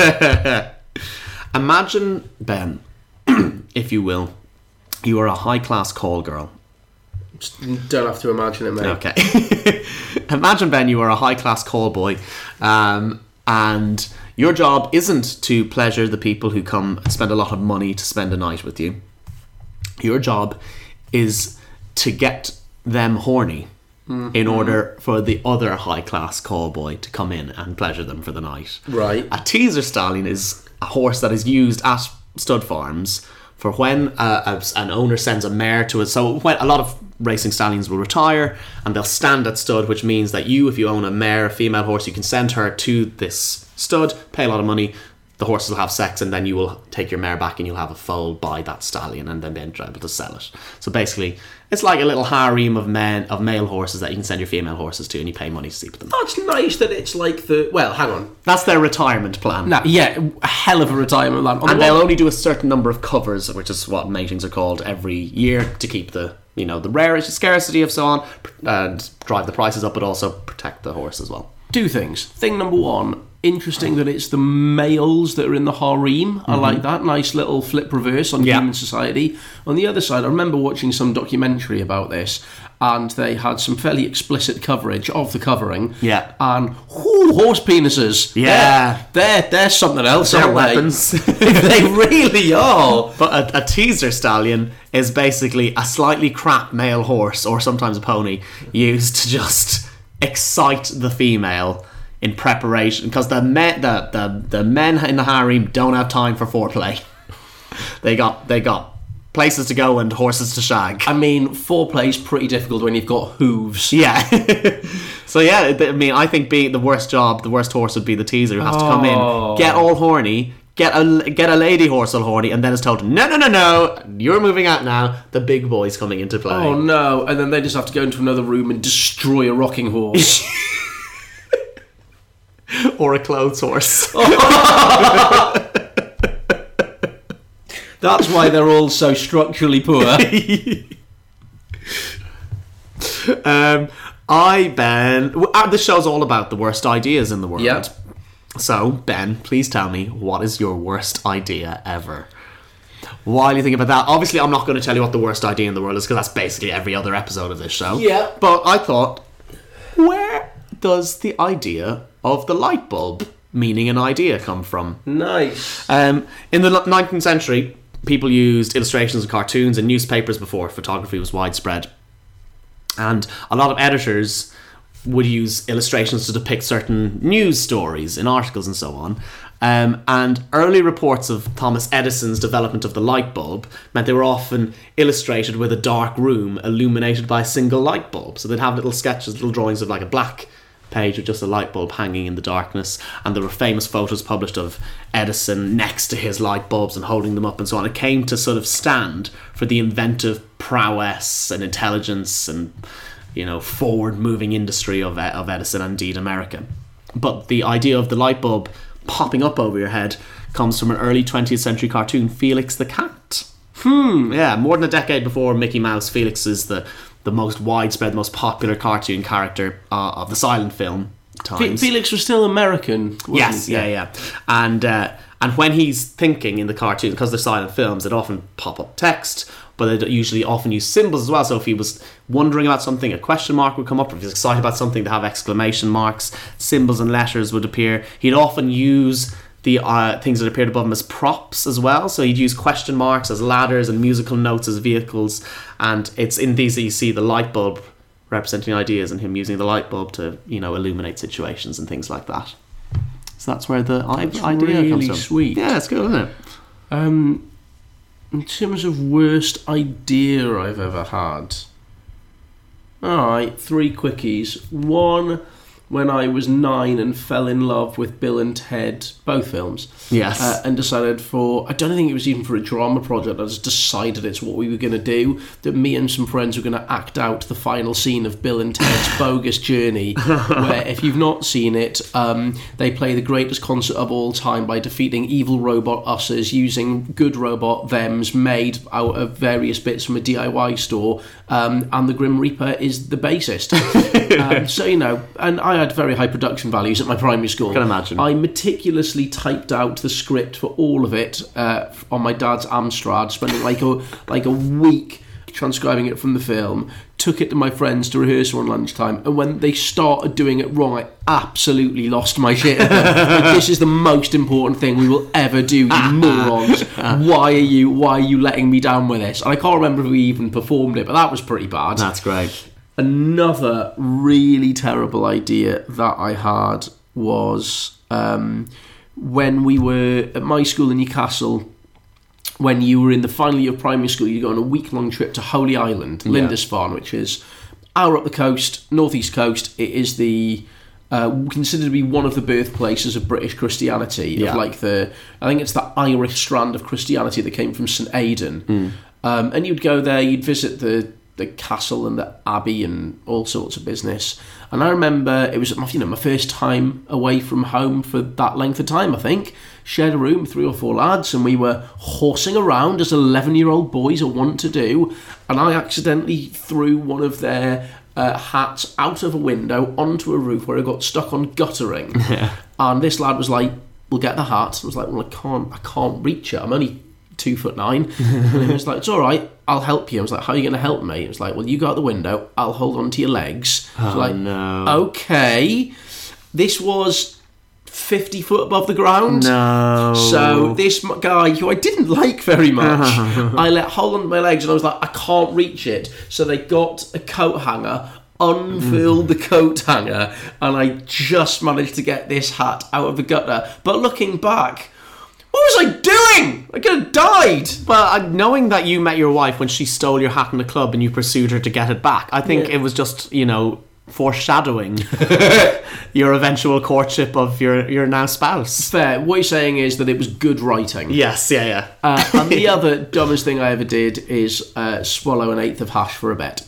Imagine, Ben, if you will, you are a high class call girl. Don't have to imagine it, mate. Okay. Imagine, Ben, you are a high-class call boy, um, and your job isn't to pleasure the people who come and spend a lot of money to spend a night with you. Your job is to get them horny mm-hmm. in order for the other high-class call boy to come in and pleasure them for the night. Right. A teaser stallion is a horse that is used at stud farms for when uh, an owner sends a mare to it. So when a lot of racing stallions will retire and they'll stand at stud, which means that you, if you own a mare, a female horse, you can send her to this stud, pay a lot of money, the horses will have sex, and then you will take your mare back and you'll have a foal by that stallion and then be able to sell it. So basically, it's like a little harem of men of male horses that you can send your female horses to, and you pay money to sleep with them. That's nice that it's like the... Well, hang on. That's their retirement plan. Nah, yeah, a hell of a retirement plan. On and the they'll one... only do a certain number of covers, which is what matings are called, every year to keep the... you know, the rarity, scarcity of so on, and drive the prices up, but also protect the horse as well. Two things. Thing number one, interesting that it's the males that are in the harem. Mm-hmm. I like that. Nice little flip reverse on yeah. human society. On the other side, I remember watching some documentary about this, and they had some fairly explicit coverage of the covering. Yeah. And, whoo, horse penises. Yeah. They're, they're, they're something else, they're aren't weapons. They? They really are. But a, a teaser stallion is basically a slightly crap male horse, or sometimes a pony, used to just excite the female in preparation, because the men the, the the men in the harem don't have time for foreplay. they got they got places to go and horses to shag. I mean, foreplay's pretty difficult when you've got hooves. Yeah. So yeah, I mean, I think being the worst job, the worst horse would be the teaser, who has to come in, get all horny, get a get a lady horse all horny, and then is told, no, no, no, no, you're moving out now. The big boy's coming into play. Oh no! And then they just have to go into another room and destroy a rocking horse. Or a clothes horse. That's why they're all so structurally poor. um, I, Ben... Uh, this show's all about the worst ideas in the world. Yep. So, Ben, please tell me, what is your worst idea ever? While you think about that, obviously I'm not going to tell you what the worst idea in the world is, because that's basically every other episode of this show. Yeah. But I thought, where does the idea of the light bulb meaning an idea come from? Nice. Um, in the nineteenth century, people used illustrations and cartoons in newspapers before photography was widespread. And a lot of editors would use illustrations to depict certain news stories in articles and so on. Um, and early reports of Thomas Edison's development of the light bulb meant they were often illustrated with a dark room illuminated by a single light bulb. So they'd have little sketches, little drawings of like a black page with just a light bulb hanging in the darkness. And there were famous photos published of Edison next to his light bulbs and holding them up and so on. It came to sort of stand for the inventive prowess and intelligence and, you know, forward-moving industry of of Edison and indeed America. But the idea of the light bulb popping up over your head comes from an early twentieth century cartoon, Felix the Cat. Hmm. Yeah, more than a decade before Mickey Mouse, Felix is the, the most widespread, most popular cartoon character uh, of the silent film times. Felix was still American, wasn't Yes, he? yeah, yeah. And uh, and when he's thinking in the cartoon, because they're silent films, it often pop up text, but they usually often use symbols as well. So if he was wondering about something, a question mark would come up. If he was excited about something, to have exclamation marks, symbols and letters would appear. He'd often use the uh, things that appeared above him as props as well. So he'd use question marks as ladders and musical notes as vehicles. And it's in these that you see the light bulb representing ideas and him using the light bulb to, you know, illuminate situations and things like that. So that's where the That's idea really comes from. sweet. Yeah, it's good, isn't it? Um, in terms of worst idea I've ever had, alright, three quickies. One, when I was nine and fell in love with Bill and Ted, both films. Yes. Uh, and decided for, I don't think it was even for a drama project, I just decided it's what we were going to do, that me and some friends were going to act out the final scene of Bill and Ted's Bogus Journey, where, if you've not seen it, um, they play the greatest concert of all time by defeating evil robot usses using good robot thems made out of various bits from a D I Y store, um, and the Grim Reaper is the bassist. um, so, you know, and I had very high production values at my primary school. Can imagine. I meticulously typed out the script for all of it uh, on my dad's Amstrad, spending like a like a week transcribing it from the film. Took it to my friends to rehearse on lunchtime, and when they started doing it wrong, I absolutely lost my shit. Like, this is the most important thing we will ever do, you morons. Why are you Why are you letting me down with this? And I can't remember if we even performed it, but that was pretty bad. That's great. Another really terrible idea that I had was um, when we were at my school in Newcastle, when you were in the final year of primary school, you go on a week-long trip to Holy Island, Yeah. Lindisfarne, which is hour up the coast, northeast coast. It is the uh, considered to be one of the birthplaces of British Christianity. Yeah. Of like the, I think it's the Irish strand of Christianity that came from Saint Aidan. Mm. Um, and you'd go there, you'd visit the the castle and the abbey and all sorts of business. And I remember it was my, you know, my first time away from home for that length of time, I think. Shared a room with three or four lads, and we were horsing around as eleven-year-old boys are wont to do. And I accidentally threw one of their uh, hats out of a window onto a roof where it got stuck on guttering. Yeah. And this lad was like, "We'll get the hat." I was like, "Well, I can't, I can't reach it. I'm only two foot nine." And he was like, "It's all right, I'll help you." I was like, "How are you going to help me?" It was like, "Well, you go out the window, I'll hold on to your legs." I was Oh, like, no. Okay. This was fifty foot above the ground. No. So this m- guy, who I didn't like very much, I let hold on to my legs, and I was like, I can't reach it. So they got a coat hanger, unfurled the coat hanger, and I just managed to get this hat out of the gutter. But looking back, what was I doing? I could have died. Well, uh, knowing that you met your wife when she stole your hat in the club and you pursued her to get it back, I think Yeah. it was just, you know, foreshadowing your eventual courtship of your, your now spouse. Fair. What you're saying is that it was good writing. Yes, yeah, yeah. Uh, and the other dumbest thing I ever did is uh, swallow an eighth of hash for a bet.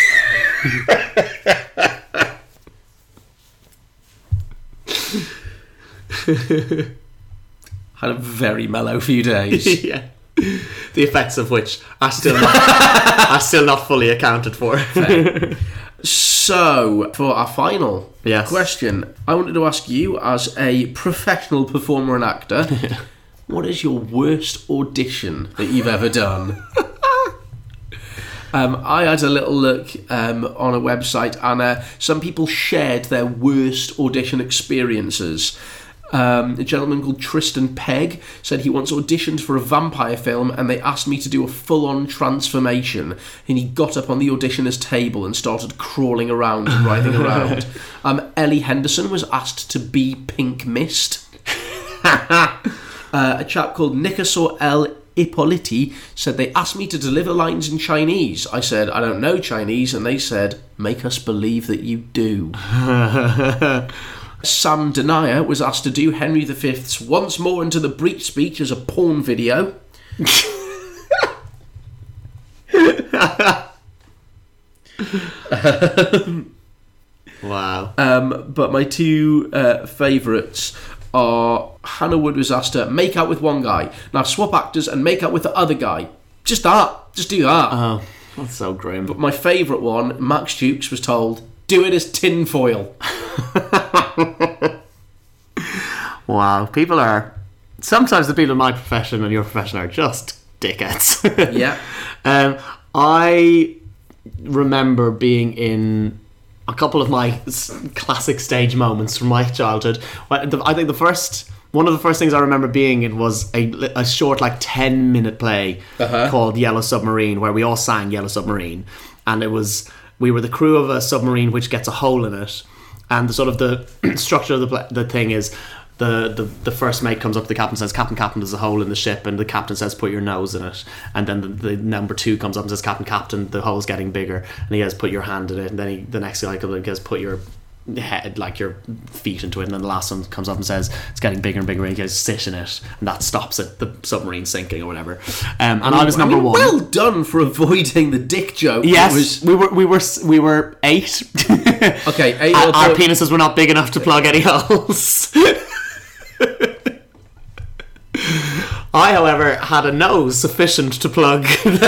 Had a very mellow few days. Yeah. The effects of which are still not, are still not fully accounted for. So So, for our final Yes. question, I wanted to ask you, as a professional performer and actor, what is your worst audition that you've ever done? Um, I had a little look um, on a website, and uh, some people shared their worst audition experiences. Um, a gentleman called Tristan Pegg said he once auditioned for a vampire film, and they asked me to do a full-on transformation, and he got up on the auditioner's table and started crawling around and writhing around. Um, Ellie Henderson was asked to be Pink Mist. uh, a chap called Nikosor L. Ippoliti said they asked me to deliver lines in Chinese. I said, I don't know Chinese, and they said, make us believe that you do. Sam Denier was asked to do Henry the Fifth's Once More Into the Breach speech as a porn video. Wow. Um, but my two uh, favourites are Hannah Wood was asked to make out with one guy. Now swap actors and make out with the other guy. Just that. Just do that. Oh, that's so grim. But my favourite one, Max Jukes was told, do it as tinfoil. Wow. People are... Sometimes the people in my profession and your profession are just dickheads. Yeah. Um, I remember being in a couple of my s- classic stage moments from my childhood. Well, the- I think the first... One of the first things I remember being in was a, a short, like, ten minute play Uh-huh. called Yellow Submarine, where we all sang Yellow Submarine. And it was... We were the crew of a submarine which gets a hole in it. And the sort of the structure of the pla- the thing is... The, the the first mate comes up to the captain and says, Captain, Captain, there's a hole in the ship. And the captain says, put your nose in it. And then the, the number two comes up and says, Captain, Captain, the hole's getting bigger. And he goes, put your hand in it. And then he, the next guy comes up and goes, put your head, like your feet into it. And then the last one comes up and says, it's getting bigger and bigger. And he goes, sit in it. And that stops it, the submarine sinking or whatever. Um, and I, I was number I mean, one. Well done for avoiding the dick joke. Yes, It was, we were we were we were eight. okay, eight our, or our two- penises were not big enough to plug any holes. I, however, had a nose sufficient to plug.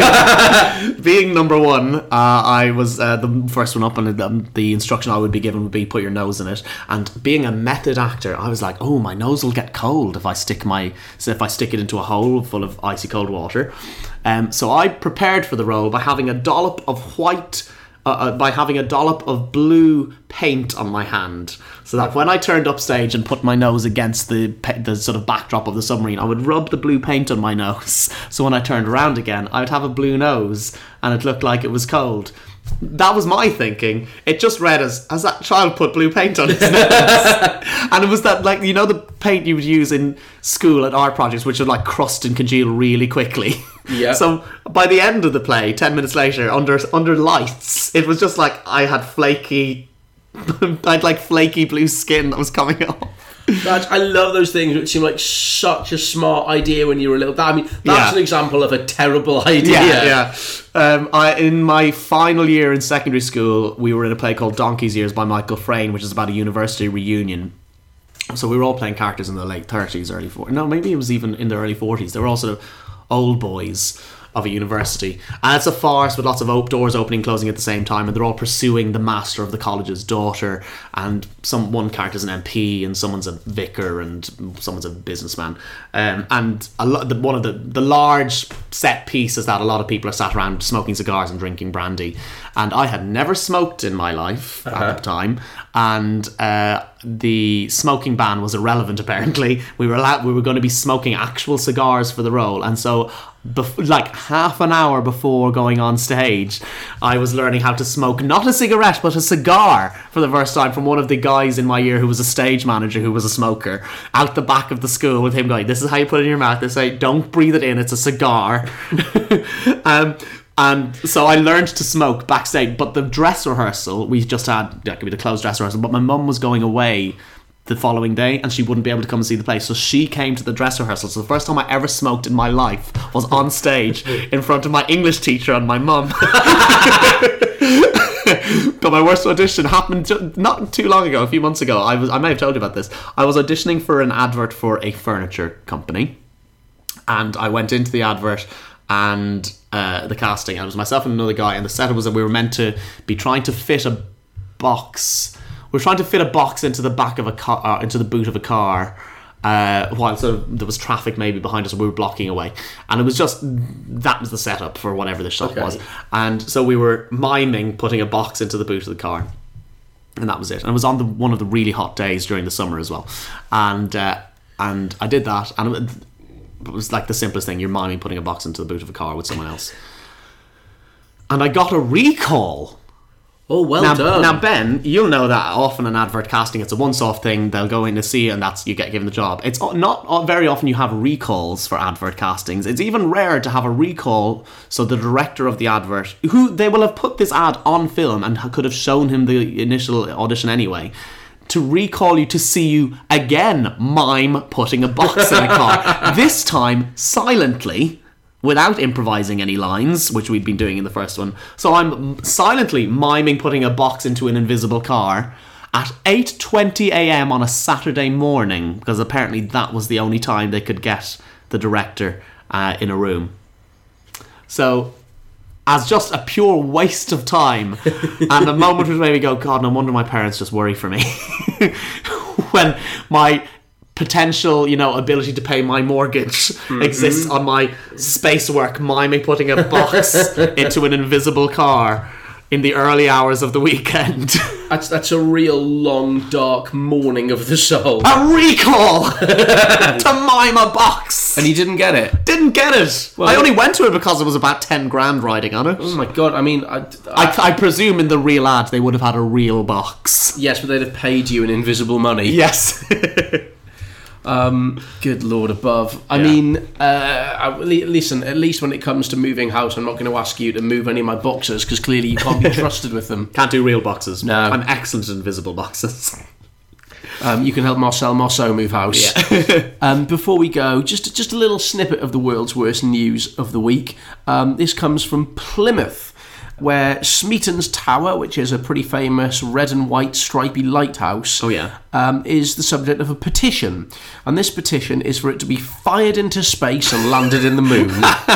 Being number one, uh, I was uh, the first one up, and the, the instruction I would be given would be put your nose in it. And being a method actor, I was like, oh, my nose will get cold if I stick my so if I stick it into a hole full of icy cold water. Um, so I prepared for the role by having a dollop of white. Uh, uh, by having a dollop of blue paint on my hand, so that when I turned upstage and put my nose against the pa- the sort of backdrop of the submarine, I would rub the blue paint on my nose. So when I turned around again, I would have a blue nose, and it looked like it was cold. That was my thinking. It just read as, has that child put blue paint on his nose? And it was that, like, you know, the paint you would use in school at art projects, which would, like, crust and congeal really quickly. Yeah. So by the end of the play, ten minutes later, under under lights, it was just like I had flaky, I had like flaky blue skin that was coming off. That's, I love those things which seem like such a smart idea when you were a little... I mean, that's Yeah. an example of a terrible idea. Yeah, yeah. Um, I, in my final year in secondary school, we were in a play called Donkey's Years by Michael Frayn, which is about a university reunion. So we were all playing characters in the late thirties, early forties. No, maybe it was even in the early forties. They were all sort of old boys of a university, and it's a farce with lots of op- doors opening and closing at the same time, and they're all pursuing the master of the college's daughter, and some one character's an M P and someone's a vicar and someone's a businessman, um, and a lot the, one of the the large set piece is that a lot of people are sat around smoking cigars and drinking brandy, and I had never smoked in my life Uh-huh. at the time, and uh, the smoking ban was irrelevant. Apparently, we were allowed, we were going to be smoking actual cigars for the role, and so bef- like half an hour before going on stage, I was learning how to smoke not a cigarette but a cigar for the first time from one of the guys in my year who was a stage manager who was a smoker, out the back of the school with him going, "This is how you put it in your mouth." They say, "Don't breathe it in. It's a cigar." um. And so I learned to smoke backstage, but the dress rehearsal, we just had, that could be the closed dress rehearsal, but my mum was going away the following day and she wouldn't be able to come and see the play, so she came to the dress rehearsal. So the first time I ever smoked in my life was on stage in front of my English teacher and my mum. But my worst audition happened ju- not too long ago, a few months ago. I was I may have told you about this. I was auditioning for an advert for a furniture company, and I went into the advert and uh, the casting, and it was myself and another guy, and the setup was that we were meant to be trying to fit a box. We were trying to fit a box into the back of a car, uh, into the boot of a car. Uh, while sort of there was traffic maybe behind us, and we were blocking away, and it was just that was the setup for whatever the shot Okay. was, and so we were miming putting a box into the boot of the car, and that was it. And it was on the one of the really hot days during the summer as well, and uh, and I did that, and it, it was like the simplest thing. You're miming putting a box into the boot of a car with someone else, and I got a recall. Oh, well Now, done. now, Ben, you'll know that often in advert casting, it's a once-off thing. They'll go in to see, and that's you get given the job. It's not very often you have recalls for advert castings. It's even rare to have a recall. So the director of the advert, who they will have put this ad on film and could have shown him the initial audition anyway, to recall you to see you again mime putting a box in a car. This time silently, without improvising any lines, which we'd been doing in the first one. So I'm silently miming putting a box into an invisible car at eight twenty a.m. on a Saturday morning, because apparently that was the only time they could get the director uh, in a room. So, as just a pure waste of time, and a moment which made me go, God, no wonder my parents just worry for me. When my potential, you know, ability to pay my mortgage mm-hmm. exists on my space work miming putting a box into an invisible car in the early hours of the weekend. That's that's a real long, dark morning of the soul. A recall to mime a box. And you didn't get it? Didn't get it. Well, I only went to it because it was about ten grand riding on it. Oh my God, I mean... I, I, I, I presume in the real ad they would have had a real box. Yes, but they'd have paid you in invisible money. Yes. Um, good Lord above. I yeah. mean, uh, I, listen, at least when it comes to moving house, I'm not going to ask you to move any of my boxes, because clearly you can't be trusted with them. Can't do real boxes. No. I'm excellent at invisible boxes. Um, you can help Marcel Mosso move house. Yeah. um, before we go, just, just a little snippet of the world's worst news of the week. Um, this comes from Plymouth, where Smeaton's Tower, which is a pretty famous red and white stripy lighthouse, oh yeah, um, is the subject of a petition. And this petition is for it to be fired into space and landed in the moon.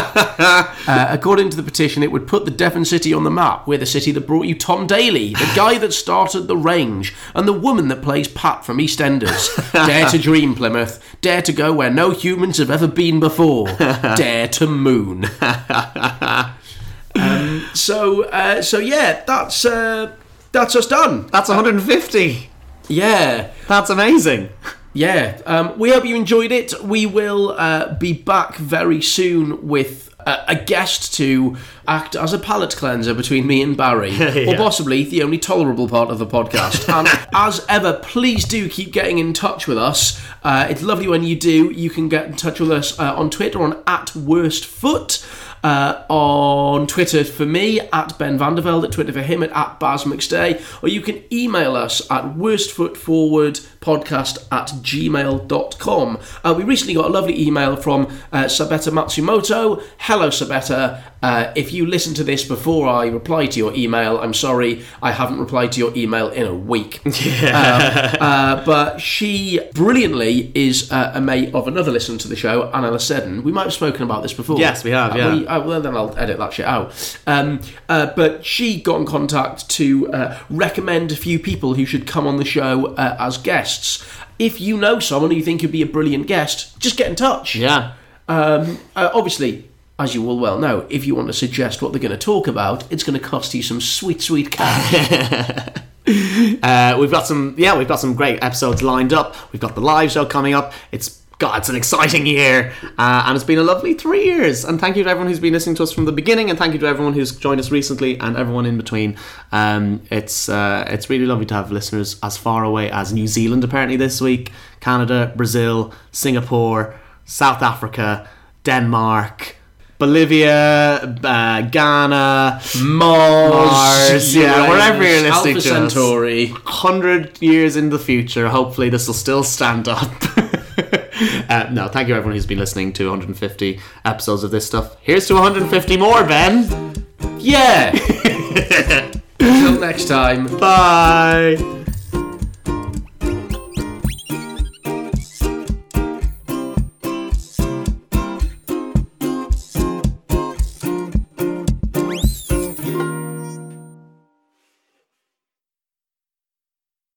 uh, according to the petition, it would put the Devon City on the map. We're the city that brought you Tom Daly, the guy that started The Range, and the woman that plays Pat from EastEnders. Dare to dream, Plymouth. Dare to go where no humans have ever been before. Dare to moon. Um, so, uh, so yeah, that's uh, that's us done. That's one hundred fifty. Yeah, that's amazing. Yeah, um, we hope you enjoyed it. We will uh, be back very soon with uh, a guest to act as a palate cleanser between me and Barry, yeah. or possibly the only tolerable part of the podcast. And as ever, please do keep getting in touch with us. Uh, it's lovely when you do. You can get in touch with us uh, on Twitter on at worstfoot. Uh, on Twitter for me, at Ben Vandervelde, at Twitter for him, at, at Baz McStay, or you can email us at worstfootforwardpodcast at gmail dot com. Uh, we recently got a lovely email from uh, Sabeta Matsumoto. Hello, Sabeta. Uh, if you listen to this before I reply to your email, I'm sorry, I haven't replied to your email in a week. Yeah. Um, uh, but she brilliantly is uh, a mate of another listener to the show, Anna Seddon. We might have spoken about this before. Yes, we have, yeah. Uh, we, uh, well, then I'll edit that shit out. Um, uh, but she got in contact to uh, recommend a few people who should come on the show uh, as guests. If you know someone who you think could be a brilliant guest, just get in touch. Yeah. Um, uh, obviously, as you will well know, if you want to suggest what they're going to talk about, it's going to cost you some sweet, sweet cash. uh, we've got some, yeah, we've got some great episodes lined up. We've got the live show coming up. It's God, it's an exciting year, uh, and it's been a lovely three years. And thank you to everyone who's been listening to us from the beginning, and thank you to everyone who's joined us recently, and everyone in between. Um, it's uh, it's really lovely to have listeners as far away as New Zealand, apparently this week, Canada, Brazil, Singapore, South Africa, Denmark, Bolivia, uh, Ghana, Mars, Mars yeah, wherever you're listening Alpha to Centauri. us. Hundred years in the future, hopefully this will still stand up. Uh, no, thank you everyone who's been listening to one hundred fifty episodes of this stuff. Here's to one hundred fifty more, Ben. Yeah. Until next time. Bye.